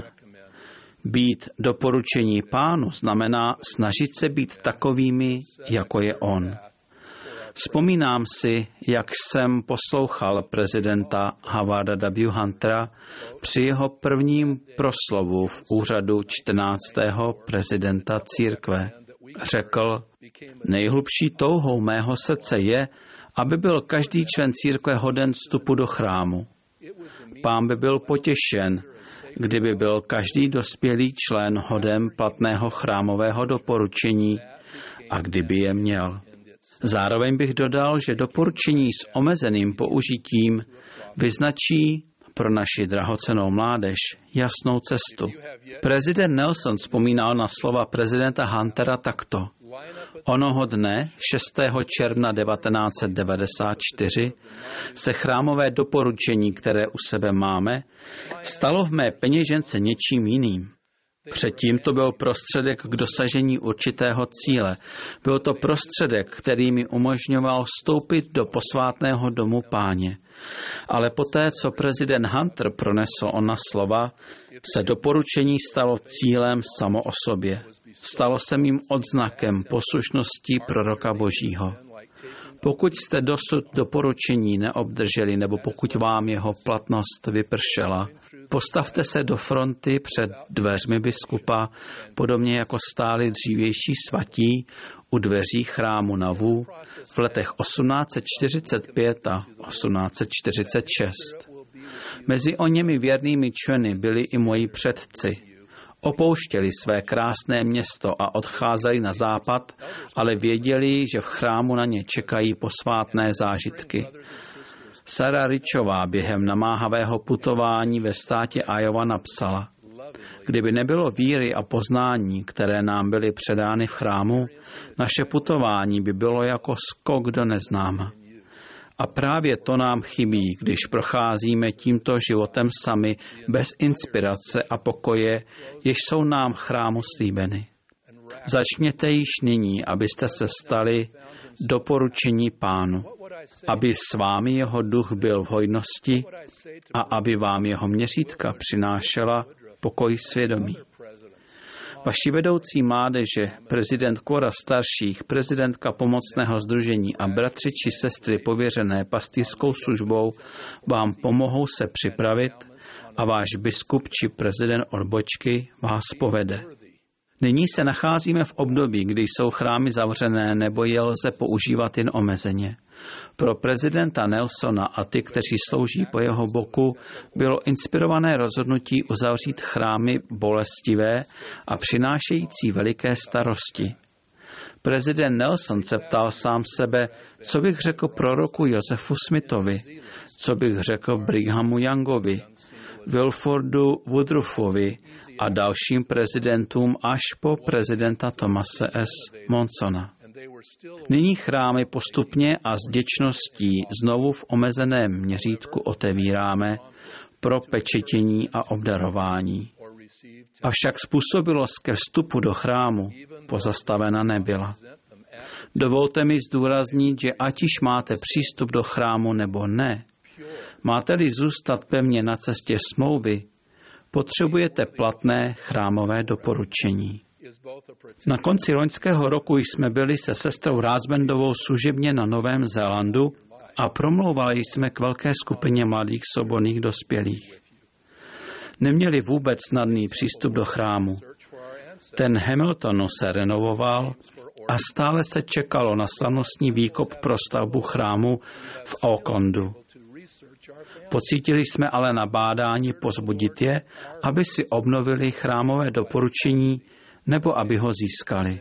Být doporučení Pánu znamená snažit se být takovými, jako je on. Vzpomínám si, jak jsem poslouchal prezidenta Howarda W. Huntera při jeho prvním proslovu v úřadu čtrnáctého prezidenta církve. Řekl, nejhlubší touhou mého srdce je, aby byl každý člen církve hoden vstupu do chrámu. Pán by byl potěšen, kdyby byl každý dospělý člen hoden platného chrámového doporučení a kdyby je měl. Zároveň bych dodal, že doporučení s omezeným použitím vyznačí pro naši drahocennou mládež jasnou cestu. Prezident Nelson vzpomínal na slova prezidenta Huntera takto. Onoho dne, šestého června devatenáct set devadesát čtyři, se chrámové doporučení, které u sebe máme, stalo v mé peněžence něčím jiným. Předtím to byl prostředek k dosažení určitého cíle. Byl to prostředek, který mi umožňoval vstoupit do posvátného domu Páně. Ale poté, co prezident Hunter pronesl ona slova, se doporučení stalo cílem samo o sobě. Stalo se mým odznakem poslušnosti proroka Božího. Pokud jste dosud doporučení neobdrželi nebo pokud vám jeho platnost vypršela, postavte se do fronty před dveřmi biskupa, podobně jako stáli dřívější svatí u dveří chrámu Navu v letech osmnáct set čtyřicet pět a osmnáct set čtyřicet šest. Mezi o němi věrnými členy byli i moji předci. Opouštěli své krásné město a odcházeli na západ, ale věděli, že v chrámu na ně čekají posvátné zážitky. Sarah Richová během namáhavého putování ve státě Iowa napsala, kdyby nebylo víry a poznání, které nám byly předány v chrámu, naše putování by bylo jako skok do neznáma. A právě to nám chybí, když procházíme tímto životem sami, bez inspirace a pokoje, jež jsou nám chrámu slíbeny. Začněte již nyní, abyste se stali doporučení Pánu, aby s vámi jeho duch byl v hojnosti a aby vám jeho měřítka přinášela pokoj svědomí. Vaši vedoucí mládeže, prezident Kvora starších, prezidentka pomocného sdružení a bratři či sestry pověřené pastýřskou službou vám pomohou se připravit a váš biskup či prezident odbočky vás povede. Nyní se nacházíme v období, kdy jsou chrámy zavřené nebo je lze používat jen omezeně. Pro prezidenta Nelsona a ty, kteří slouží po jeho boku, bylo inspirované rozhodnutí uzavřít chrámy bolestivé a přinášející veliké starosti. Prezident Nelson se ptal sám sebe, co bych řekl proroku Josefu Smithovi, co bych řekl Brighamu Youngovi, Wilfordu Woodruffovi a dalším prezidentům až po prezidenta Thomase S. Monsona. Nyní chrámy postupně a s vděčností znovu v omezeném měřítku otevíráme pro pečetění a obdarování. Avšak způsobilost ke vstupu do chrámu pozastavena nebyla. Dovolte mi zdůraznit, že ať již máte přístup do chrámu nebo ne, máte-li zůstat pevně na cestě smlouvy, potřebujete platné chrámové doporučení. Na konci loňského roku jsme byli se sestrou Rázbendovou služebně na Novém Zélandu a promlouvali jsme k velké skupině mladých soborných dospělých. Neměli vůbec snadný přístup do chrámu. Ten Hamiltonu se renovoval a stále se čekalo na slavnostní výkop pro stavbu chrámu v Aucklandu. Pocítili jsme ale nabádání pozbudit je, aby si obnovili chrámové doporučení nebo aby ho získali.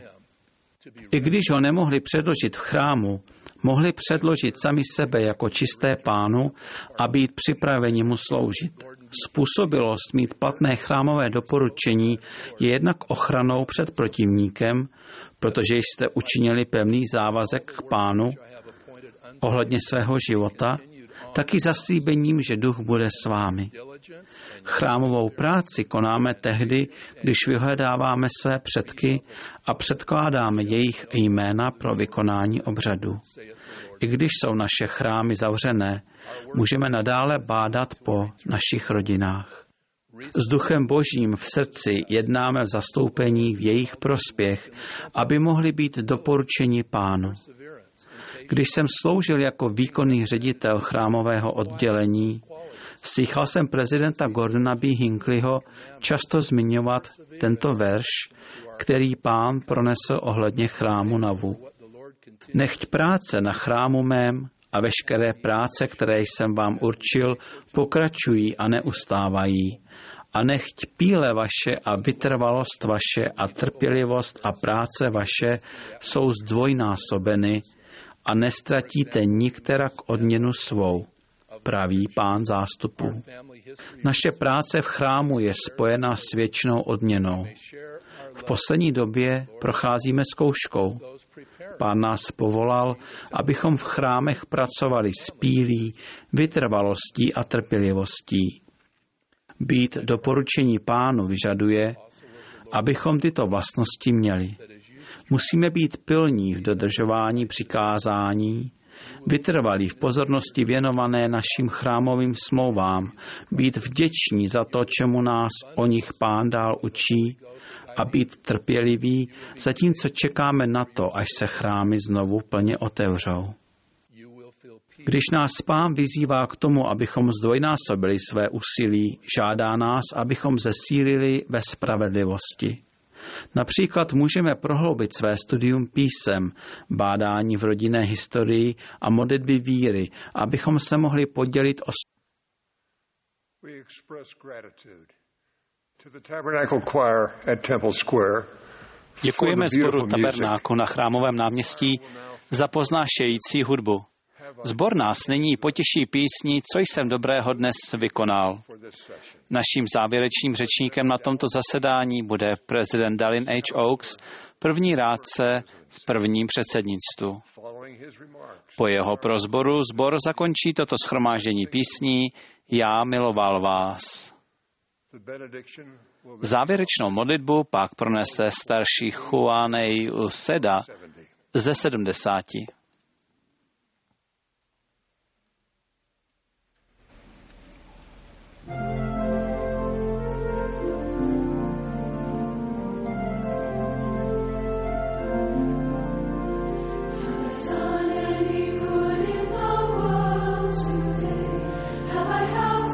I když ho nemohli předložit v chrámu, mohli předložit sami sebe jako čisté Pánu a být připraveni mu sloužit. Způsobilost mít platné chrámové doporučení je jednak ochranou před protivníkem, protože jste učinili pevný závazek k Pánu ohledně svého života, taky zaslíbením, že duch bude s vámi. Chrámovou práci konáme tehdy, když vyhledáváme své předky a předkládáme jejich jména pro vykonání obřadu. I když jsou naše chrámy zavřené, můžeme nadále bádat po našich rodinách. S Duchem Božím v srdci jednáme v zastoupení v jejich prospěch, aby mohli být doporučeni Pánu. Když jsem sloužil jako výkonný ředitel chrámového oddělení, slychal jsem prezidenta Gordona B. Hinckleyho často zmiňovat tento verš, který Pán pronesl ohledně chrámu Navu. Nechť práce na chrámu mém a veškeré práce, které jsem vám určil, pokračují a neustávají. A nechť píle vaše a vytrvalost vaše a trpělivost a práce vaše jsou zdvojnásobeny a nestratíte nikterak odměnu svou, praví Pán zástupů. Naše práce v chrámu je spojena s věčnou odměnou. V poslední době procházíme zkouškou. Pán nás povolal, abychom v chrámech pracovali s pílí, vytrvalostí a trpělivostí. Být doporučení Pánu vyžaduje, abychom tyto vlastnosti měli. Musíme být pilní v dodržování přikázání, vytrvalí v pozornosti věnované našim chrámovým smlouvám, být vděční za to, čemu nás o nich Pán dál učí, a být trpěliví, zatímco čekáme na to, až se chrámy znovu plně otevřou. Když nás Pán vyzývá k tomu, abychom zdvojnásobili své úsilí, žádá nás, abychom zesílili ve spravedlivosti. Například můžeme prohloubit své studium písem, bádání v rodinné historii a modlitby víry, abychom se mohli podělit o Děkujeme sboru Tabernáku na Chrámovém náměstí za poznášející hudbu. Sbor nás nyní potěší písní Co jsem dobrého dnes vykonal. Naším závěrečným řečníkem na tomto zasedání bude prezident Dallin H. Oaks, první rádce v prvním předsednictvu. Po jeho prozboru sbor zakončí toto shromáždění písní Já miloval vás. Závěrečnou modlitbu pak pronese starší Juanej Uceda ze sedmdesáti.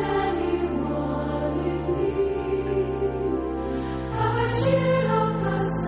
Cheer up the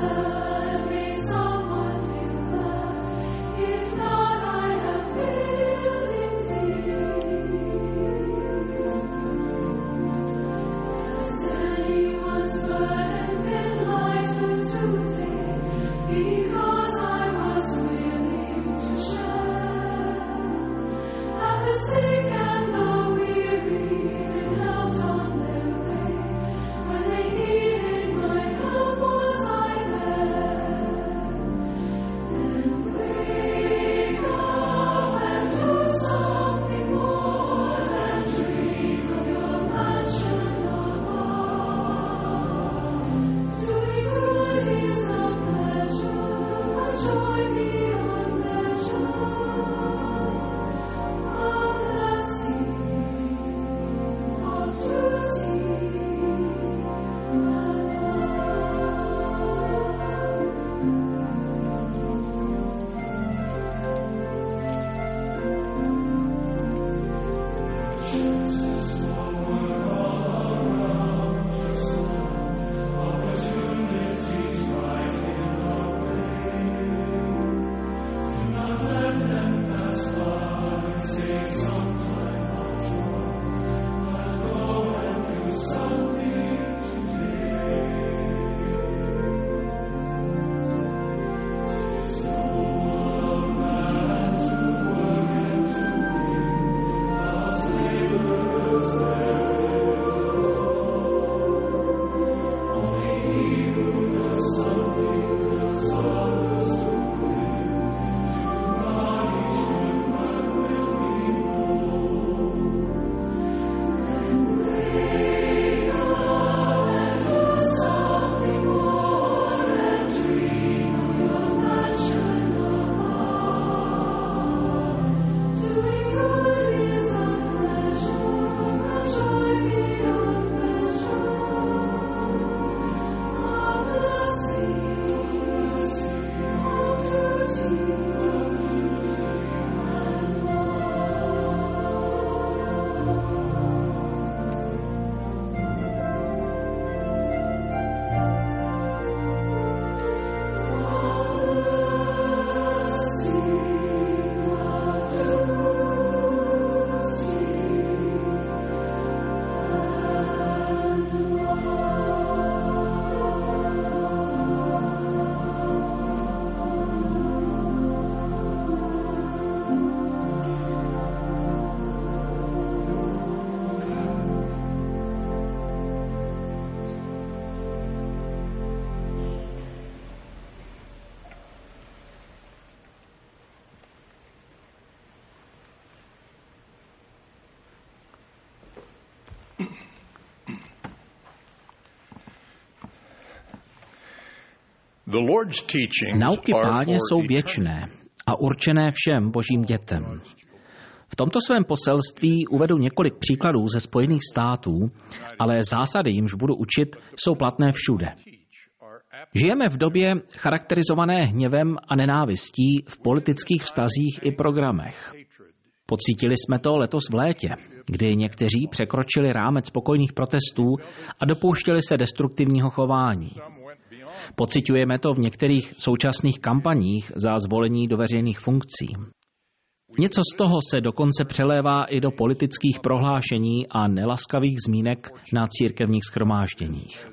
Nauky Páně jsou věčné a určené všem božím dětem. V tomto svém poselství uvedu několik příkladů ze Spojených států, ale zásady, jimž budu učit, jsou platné všude. Žijeme v době charakterizované hněvem a nenávistí v politických vztazích i programech. Pocítili jsme to letos v létě, kdy někteří překročili rámec spokojných protestů a dopouštěli se destruktivního chování. Pociťujeme to v některých současných kampaních za zvolení do veřejných funkcí. Něco z toho se dokonce přelévá i do politických prohlášení a nelaskavých zmínek na církevních shromážděních.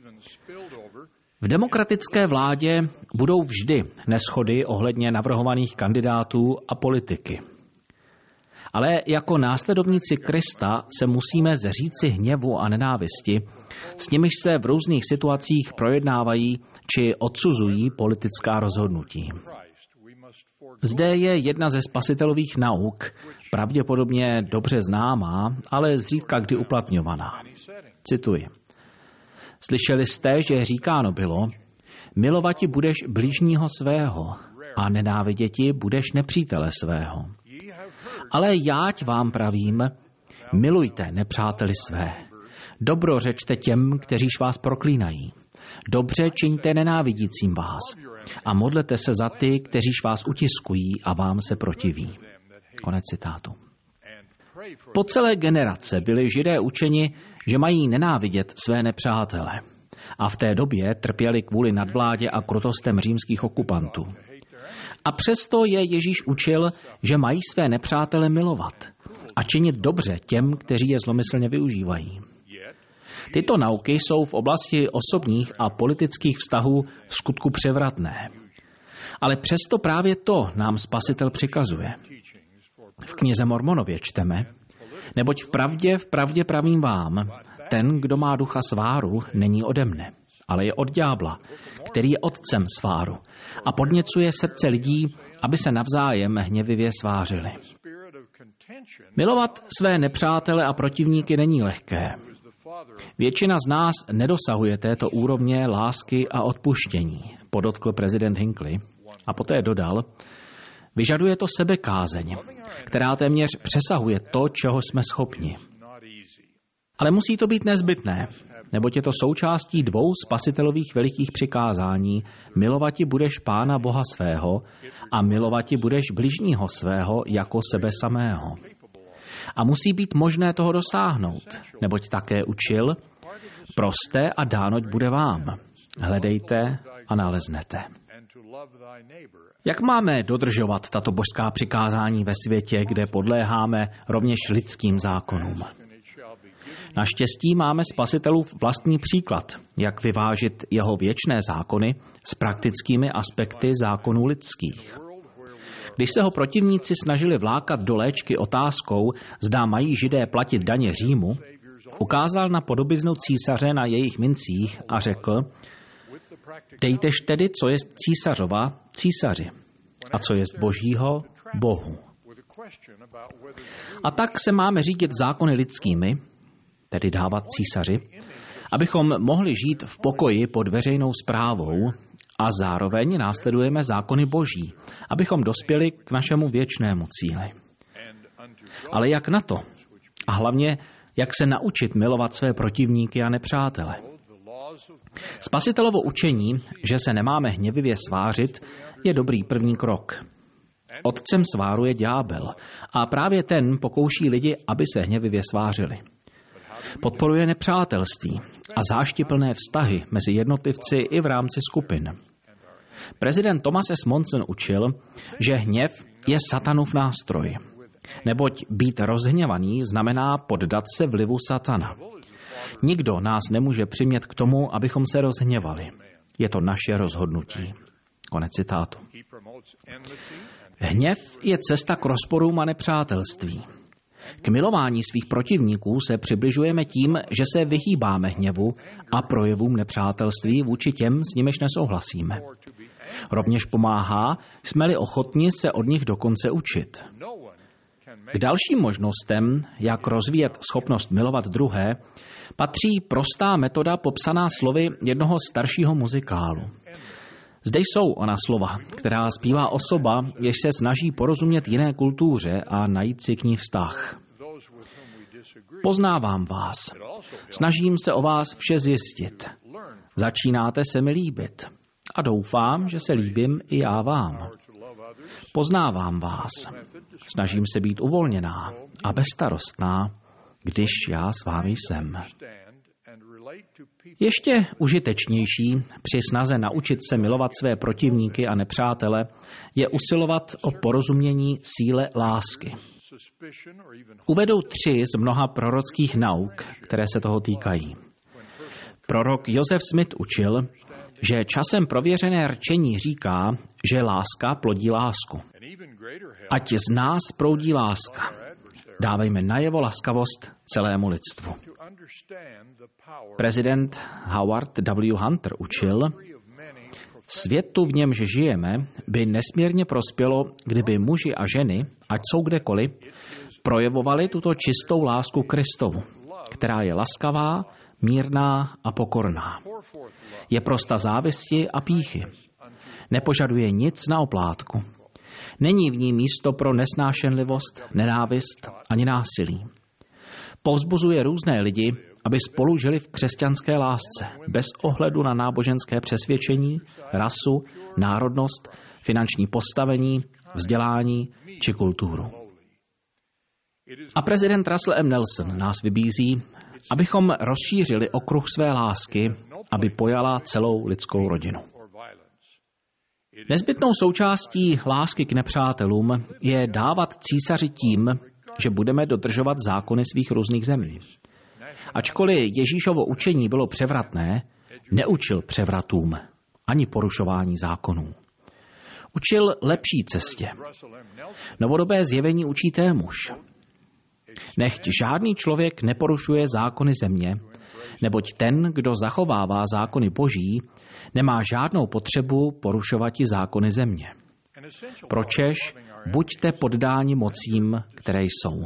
V demokratické vládě budou vždy neshody ohledně navrhovaných kandidátů a politiky. Ale jako následovníci Krista se musíme zříci hněvu a nenávisti, s nimiž se v různých situacích projednávají či odsuzují politická rozhodnutí. Zde je jedna ze spasitelových nauk, pravděpodobně dobře známá, ale zřídka kdy uplatňovaná. Cituji. Slyšeli jste, že říkáno bylo, milovati budeš bližního svého a nenáviděti budeš nepřítele svého. Ale jáť vám pravím, milujte nepřáteli své. Dobro řečte těm, kteříž vás proklínají. Dobře čiňte nenávidícím vás. A modlete se za ty, kteříž vás utiskují a vám se protiví. Konec citátu. Po celé generace byli Židé učeni, že mají nenávidět své nepřátele. A v té době trpěli kvůli nadvládě a krutostem římských okupantů. A přesto je Ježíš učil, že mají své nepřátele milovat a činit dobře těm, kteří je zlomyslně využívají. Tyto nauky jsou v oblasti osobních a politických vztahů v skutku převratné. Ale přesto právě to nám Spasitel přikazuje. V knize Mormonově čteme, neboť v pravdě, v pravdě pravím vám, ten, kdo má ducha sváru, není ode mne, ale je od ďábla, který je otcem sváru a podněcuje srdce lidí, aby se navzájem hněvivě svářili. Milovat své nepřátele a protivníky není lehké. Většina z nás nedosahuje této úrovně lásky a odpuštění, podotkl prezident Hinckley a poté dodal, vyžaduje to sebekázeň, která téměř přesahuje to, čeho jsme schopni. Ale musí to být nezbytné, neboť je to součástí dvou spasitelových velikých přikázání, milovati budeš Pána Boha svého a milovati budeš bližního svého jako sebe samého. A musí být možné toho dosáhnout, neboť také učil, proste a dánoť bude vám. Hledejte a naleznete. Jak máme dodržovat tato božská přikázání ve světě, kde podléháme rovněž lidským zákonům? Naštěstí máme Spasitelův vlastní příklad, jak vyvážit jeho věčné zákony s praktickými aspekty zákonů lidských. Když se ho protivníci snažili vlákat do léčky otázkou, zda mají Židé platit daně Římu, ukázal na podobiznu císaře na jejich mincích a řekl, dejtež tedy, co jest císařova, císaři, a co jest božího, Bohu. A tak se máme řídit zákony lidskými, tedy dávat císaři, abychom mohli žít v pokoji pod veřejnou správou a zároveň následujeme zákony boží, abychom dospěli k našemu věčnému cíli. Ale jak na to? A hlavně, jak se naučit milovat své protivníky a nepřátele? Spasitelovo učení, že se nemáme hněvivě svářit, je dobrý první krok. Otcem sváru je ďábel a právě ten pokouší lidi, aby se hněvivě svářili. Podporuje nepřátelství a záštiplné vztahy mezi jednotlivci i v rámci skupin. Prezident Thomas S. Monson učil, že hněv je satanův nástroj. Neboť být rozhněvaný znamená poddat se vlivu satana. Nikdo nás nemůže přimět k tomu, abychom se rozhněvali. Je to naše rozhodnutí. Konec citátu. Hněv je cesta k rozporům a nepřátelství. K milování svých protivníků se přibližujeme tím, že se vyhýbáme hněvu a projevům nepřátelství vůči těm, s nimiž nesouhlasíme. Rovněž pomáhá, jsme-li ochotni se od nich dokonce učit. K dalším možnostem, jak rozvíjet schopnost milovat druhé, patří prostá metoda popsaná slovy jednoho staršího muzikálu. Zde jsou ona slova, která zpívá osoba, jež se snaží porozumět jiné kultuře a najít si k ní vztah. Poznávám vás. Snažím se o vás vše zjistit. Začínáte se mi líbit. A doufám, že se líbím i já vám. Poznávám vás. Snažím se být uvolněná a bezstarostná, když já s vámi jsem. Ještě užitečnější při snaze naučit se milovat své protivníky a nepřátele je usilovat o porozumění síle lásky. Uvedu tři z mnoha prorockých nauk, které se toho týkají. Prorok Joseph Smith učil, že časem prověřené rčení říká, že láska plodí lásku. Ať z nás proudí láska. Dávejme najevo laskavost celému lidstvu. Prezident Howard W. Hunter učil, světu, v němž žijeme, by nesmírně prospělo, kdyby muži a ženy, ať jsou kdekoliv, projevovali tuto čistou lásku Kristovu, která je laskavá, mírná a pokorná. Je prosta závisti a pýchy. Nepožaduje nic na oplátku. Není v ní místo pro nesnášenlivost, nenávist ani násilí. Povzbuzuje různé lidi, aby spolu žili v křesťanské lásce, bez ohledu na náboženské přesvědčení, rasu, národnost, finanční postavení, vzdělání či kulturu. A prezident Russell M. Nelson nás vybízí, abychom rozšířili okruh své lásky, aby pojala celou lidskou rodinu. Nezbytnou součástí lásky k nepřátelům je dávat císaři tím, že budeme dodržovat zákony svých různých zemí. Ačkoliv Ježíšovo učení bylo převratné, neučil převratům ani porušování zákonů. Učil lepší cestě. Novodobé zjevení učí témuž. Nechť žádný člověk neporušuje zákony země, neboť ten, kdo zachovává zákony Boží, nemá žádnou potřebu porušovat i zákony země. Pročež buďte poddáni mocím, které jsou.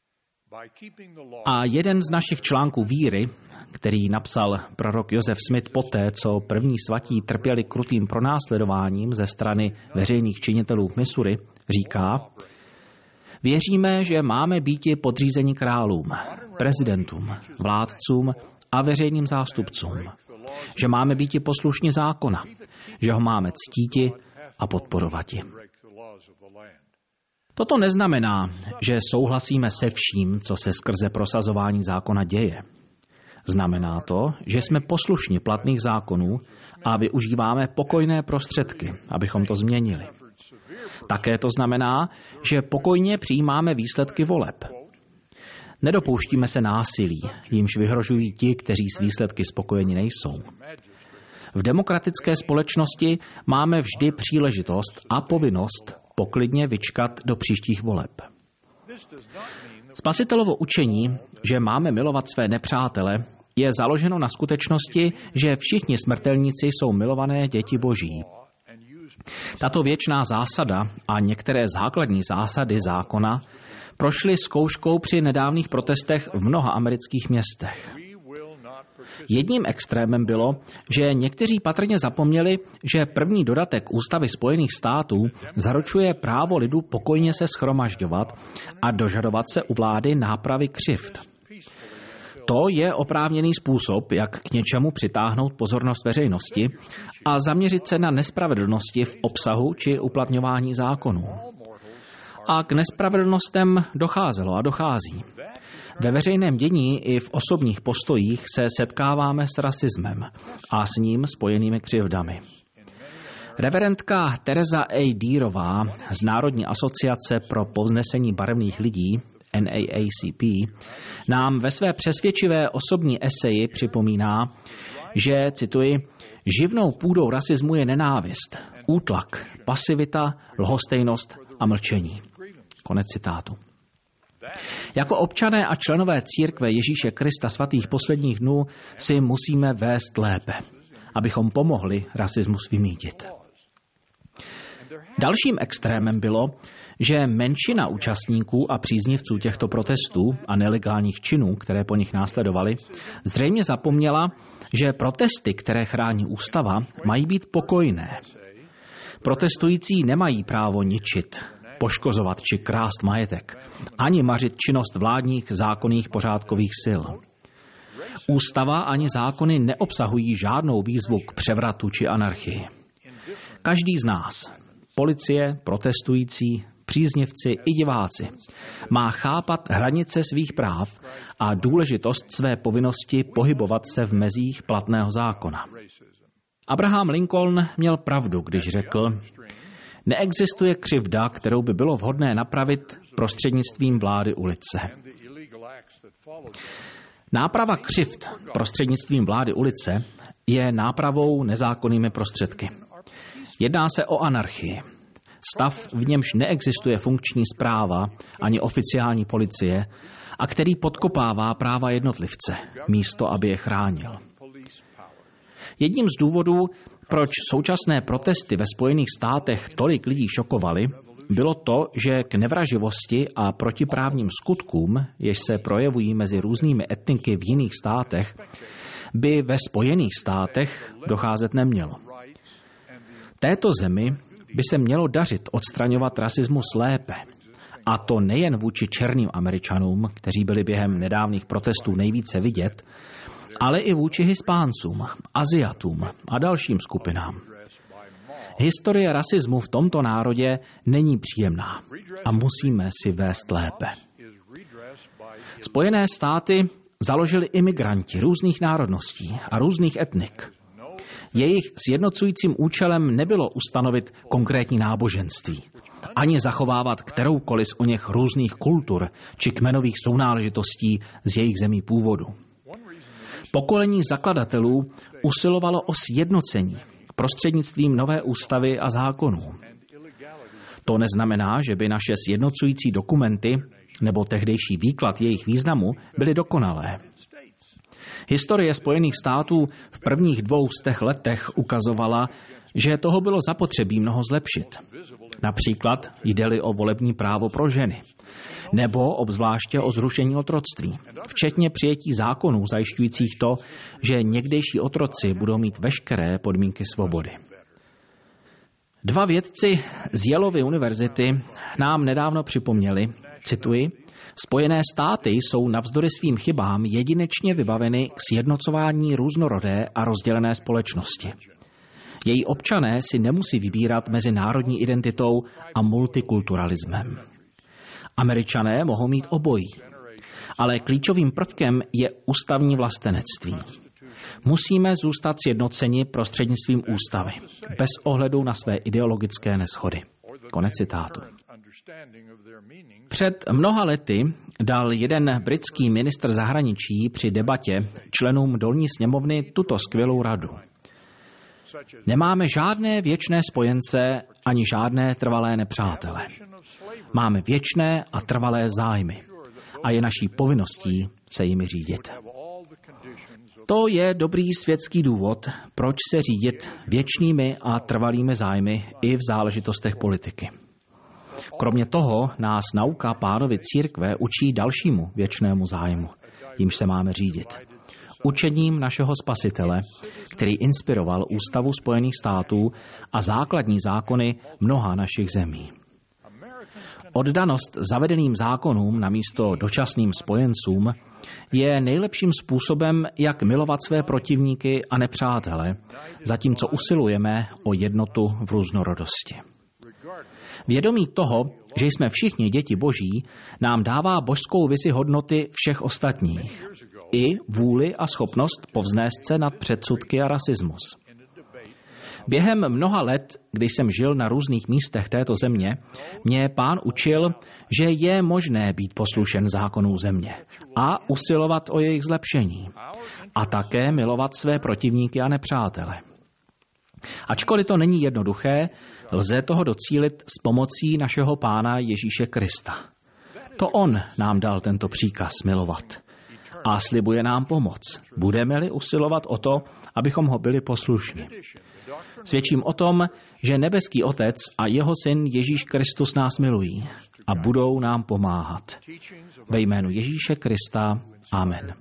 A jeden z našich článků víry, který napsal prorok Joseph Smith poté, co první svatí trpěli krutým pronásledováním ze strany veřejných činitelů v Missouri, říká: věříme, že máme býti podřízeni králům, prezidentům, vládcům a veřejným zástupcům, že máme býti poslušní zákona, že ho máme ctíti a podporovati. Toto neznamená, že souhlasíme se vším, co se skrze prosazování zákona děje. Znamená to, že jsme poslušní platných zákonů a využíváme pokojné prostředky, abychom to změnili. Také to znamená, že pokojně přijímáme výsledky voleb. Nedopouštíme se násilí, jímž vyhrožují ti, kteří s výsledky spokojeni nejsou. V demokratické společnosti máme vždy příležitost a povinnost poklidně vyčkat do příštích voleb. Spasitelovo učení, že máme milovat své nepřátele, je založeno na skutečnosti, že všichni smrtelníci jsou milované děti Boží. Tato věčná zásada a některé základní zásady zákona prošly zkouškou při nedávných protestech v mnoha amerických městech. Jedním extrémem bylo, že někteří patrně zapomněli, že první dodatek Ústavy Spojených států zaručuje právo lidu pokojně se shromažďovat a dožadovat se u vlády nápravy křivd. To je oprávněný způsob, jak k něčemu přitáhnout pozornost veřejnosti a zaměřit se na nespravedlnosti v obsahu či uplatňování zákonů. A k nespravedlnostem docházelo a dochází. Ve veřejném dění i v osobních postojích se setkáváme s rasismem a s ním spojenými křivdami. Reverendka Teresa A. Dierová z Národní asociace pro povznesení barevných lidí N A A C P nám ve své přesvědčivé osobní eseji připomíná, že, cituji, živnou půdou rasismu je nenávist, útlak, pasivita, lhostejnost a mlčení. Konec citátu. Jako občané a členové církve Ježíše Krista svatých posledních dnů si musíme vést lépe, abychom pomohli rasismus vymýtit. Dalším extrémem bylo, že menšina účastníků a příznivců těchto protestů a nelegálních činů, které po nich následovaly, zřejmě zapomněla, že protesty, které chrání ústava, mají být pokojné Protestující nemají právo ničit, poškozovat či krást majetek, ani mařit činnost vládních zákonných pořádkových sil. Ústava ani zákony neobsahují žádnou výzvu k převratu či anarchii. Každý z nás, policie, protestující, příznivci i diváci, má chápat hranice svých práv a důležitost své povinnosti pohybovat se v mezích platného zákona. Abraham Lincoln měl pravdu, když řekl, neexistuje křivda, kterou by bylo vhodné napravit prostřednictvím vlády ulice. Náprava křivd prostřednictvím vlády ulice je nápravou nezákonnými prostředky. Jedná se o anarchii. Stav, v němž neexistuje funkční správa ani oficiální policie a který podkopává práva jednotlivce, místo aby je chránil. Jedním z důvodů, proč současné protesty ve Spojených státech tolik lidí šokovaly, bylo to, že k nevraživosti a protiprávním skutkům, jež se projevují mezi různými etniky v jiných státech, by ve Spojených státech docházet nemělo. Této zemi by se mělo dařit odstraňovat rasismus lépe. A to nejen vůči černým Američanům, kteří byli během nedávných protestů nejvíce vidět, ale i vůči Hispáncům, Aziatům a dalším skupinám. Historie rasismu v tomto národě není příjemná a musíme si vést lépe. Spojené státy založili imigranti různých národností a různých etnik. Jejich sjednocujícím účelem nebylo ustanovit konkrétní náboženství, ani zachovávat kteroukoliv z o něch různých kultur či kmenových sounáležitostí z jejich zemí původu. Pokolení zakladatelů usilovalo o sjednocení prostřednictvím nové ústavy a zákonů. To neznamená, že by naše sjednocující dokumenty nebo tehdejší výklad jejich významu byly dokonalé. Historie Spojených států v prvních dvou stech letech ukazovala, že toho bylo zapotřebí mnoho zlepšit. Například jde-li o volební právo pro ženy, nebo obzvláště o zrušení otroctví, včetně přijetí zákonů zajišťujících to, že někdejší otroci budou mít veškeré podmínky svobody. Dva vědci z Yaleovy univerzity nám nedávno připomněli, cituji, Spojené státy jsou navzdory svým chybám jedinečně vybaveny k sjednocování různorodé a rozdělené společnosti. Její občané si nemusí vybírat mezi národní identitou a multikulturalismem. Američané mohou mít obojí, ale klíčovým prvkem je ústavní vlastenectví. Musíme zůstat sjednoceni prostřednictvím ústavy, bez ohledu na své ideologické neshody. Konec citátu. Před mnoha lety dal jeden britský ministr zahraničí při debatě členům dolní sněmovny tuto skvělou radu. Nemáme žádné věčné spojence ani žádné trvalé nepřátele. Máme věčné a trvalé zájmy a je naší povinností se jimi řídit. To je dobrý světský důvod, proč se řídit věčnými a trvalými zájmy i v záležitostech politiky. Kromě toho nás nauka Pánovy církve učí dalšímu věčnému zájmu, jímž se máme řídit. Učením našeho Spasitele, který inspiroval Ústavu Spojených států a základní zákony mnoha našich zemí. Oddanost zavedeným zákonům namísto dočasným spojencům je nejlepším způsobem, jak milovat své protivníky a nepřátele, zatímco usilujeme o jednotu v různorodosti. Vědomí toho, že jsme všichni děti Boží, nám dává božskou vizi hodnoty všech ostatních i vůli a schopnost povznést se nad předsudky a rasismus. Během mnoha let, když jsem žil na různých místech této země, mě Pán učil, že je možné být poslušen zákonů země a usilovat o jejich zlepšení a také milovat své protivníky a nepřátele. Ačkoliv to není jednoduché, lze toho docílit s pomocí našeho Pána Ježíše Krista. To on nám dal tento příkaz milovat a slibuje nám pomoc, budeme-li usilovat o to, abychom ho byli poslušní. Svědčím o tom, že nebeský Otec a jeho syn Ježíš Kristus nás milují a budou nám pomáhat. Ve jménu Ježíše Krista. Amen.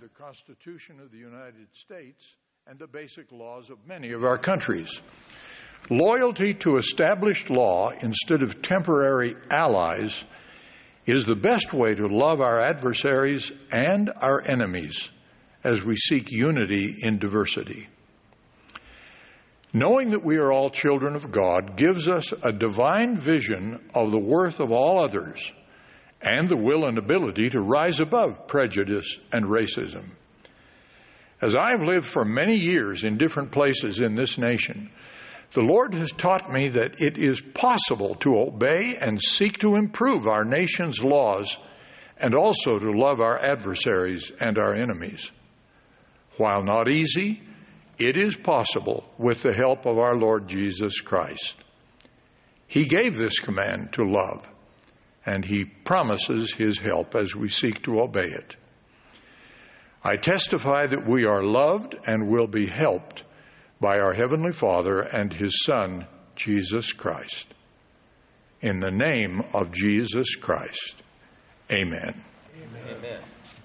Loyalty to established law instead of temporary allies is the best way to love our adversaries and our enemies as we seek unity in diversity. Knowing that we are all children of God gives us a divine vision of the worth of all others and the will and ability to rise above prejudice and racism. As I've lived for many years in different places in this nation, the Lord has taught me that it is possible to obey and seek to improve our nation's laws and also to love our adversaries and our enemies. While not easy, it is possible with the help of our Lord Jesus Christ. He gave this command to love, and He promises His help as we seek to obey it. I testify that we are loved and will be helped by our Heavenly Father and His Son, Jesus Christ. In the name of Jesus Christ, amen. Amen. Amen.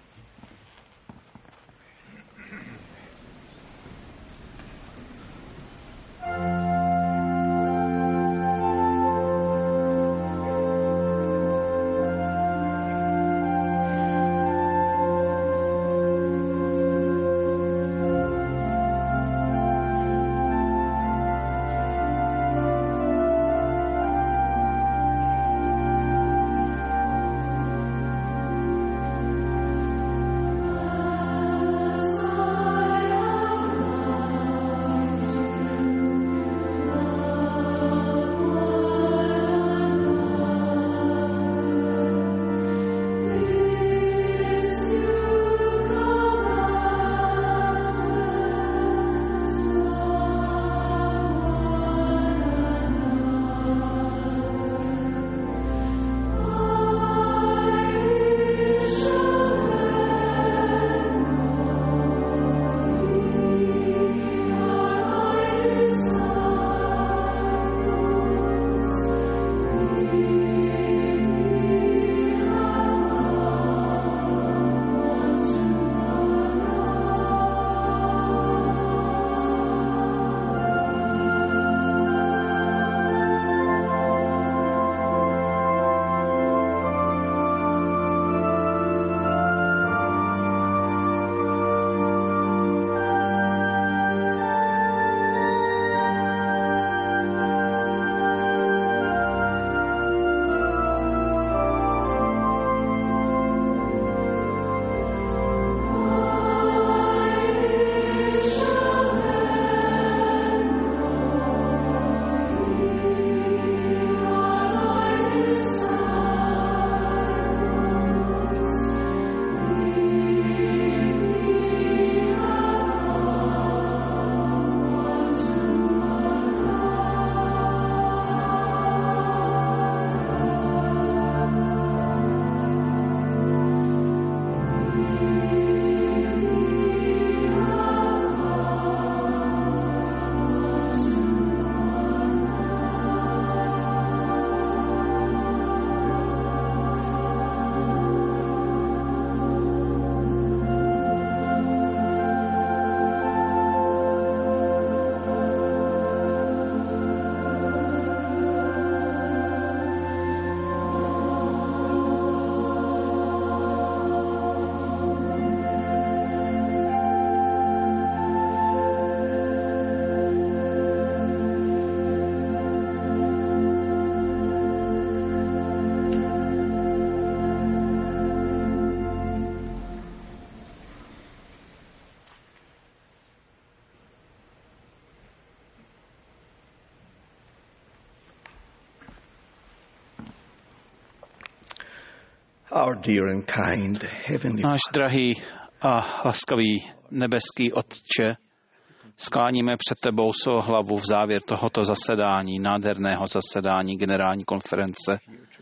Náš drahý a laskavý nebeský Otče, skláníme před tebou svou hlavu v závěr tohoto zasedání, nádherného zasedání generální konference.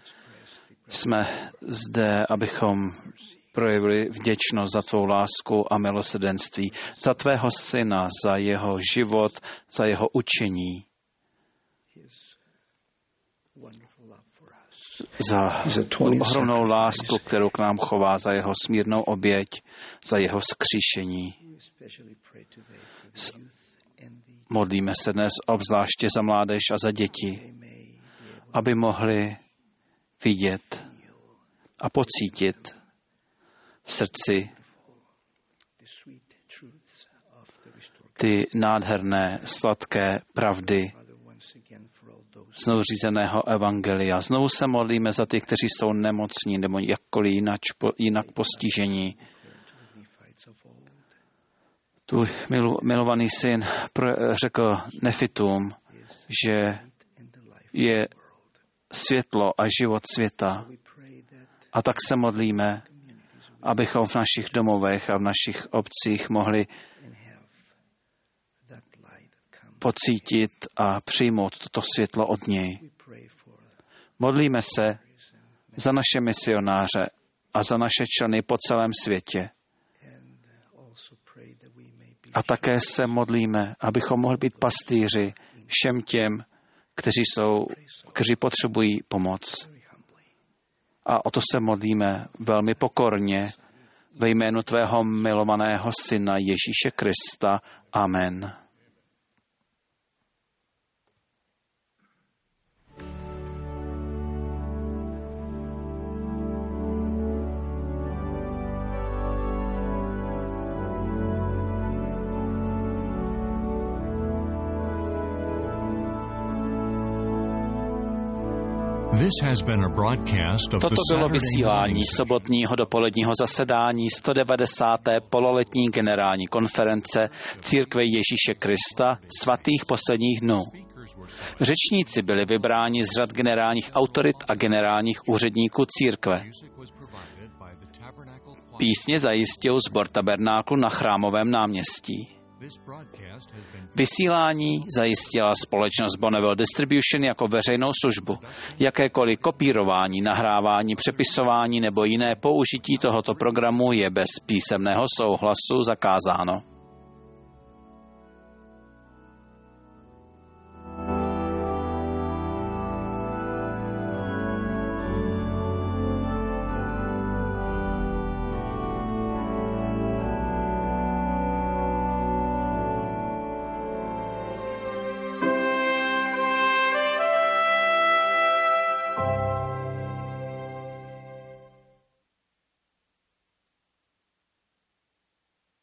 Jsme zde, abychom projevili vděčnost za tvou lásku a milosrdenství, za tvého syna, za jeho život, za jeho učení, za ohromnou lásku, kterou k nám chová, za jeho smírnou oběť, za jeho vzkříšení. Modlíme se dnes obzvláště za mládež a za děti, aby mohli vidět a pocítit v srdci ty nádherné, sladké pravdy znovu řízeného evangelia. Znovu se modlíme za ty, kteří jsou nemocní nebo jakkoliv jinak, jinak postižení. Tu milu, milovaný syn řekl Nefitům, že je světlo a život světa. A tak se modlíme, abychom v našich domovech a v našich obcích mohli pocítit a přijmout toto světlo od něj. Modlíme se za naše misionáře a za naše členy po celém světě. A také se modlíme, abychom mohli být pastýři všem těm, kteří jsou, kteří potřebují pomoc. A o to se modlíme velmi pokorně ve jménu tvého milovaného syna Ježíše Krista. Amen. Toto bylo vysílání sobotního dopoledního zasedání sto devadesáté pololetní generální konference Církve Ježíše Krista svatých posledních dnů. Řečníci byli vybráni z řad generálních autorit a generálních úředníků církve. Písně zajistil sbor tabernáklu na Chrámovém náměstí. Vysílání zajistila společnost Bonneville Distribution jako veřejnou službu. Jakékoliv kopírování, nahrávání, přepisování nebo jiné použití tohoto programu je bez písemného souhlasu zakázáno.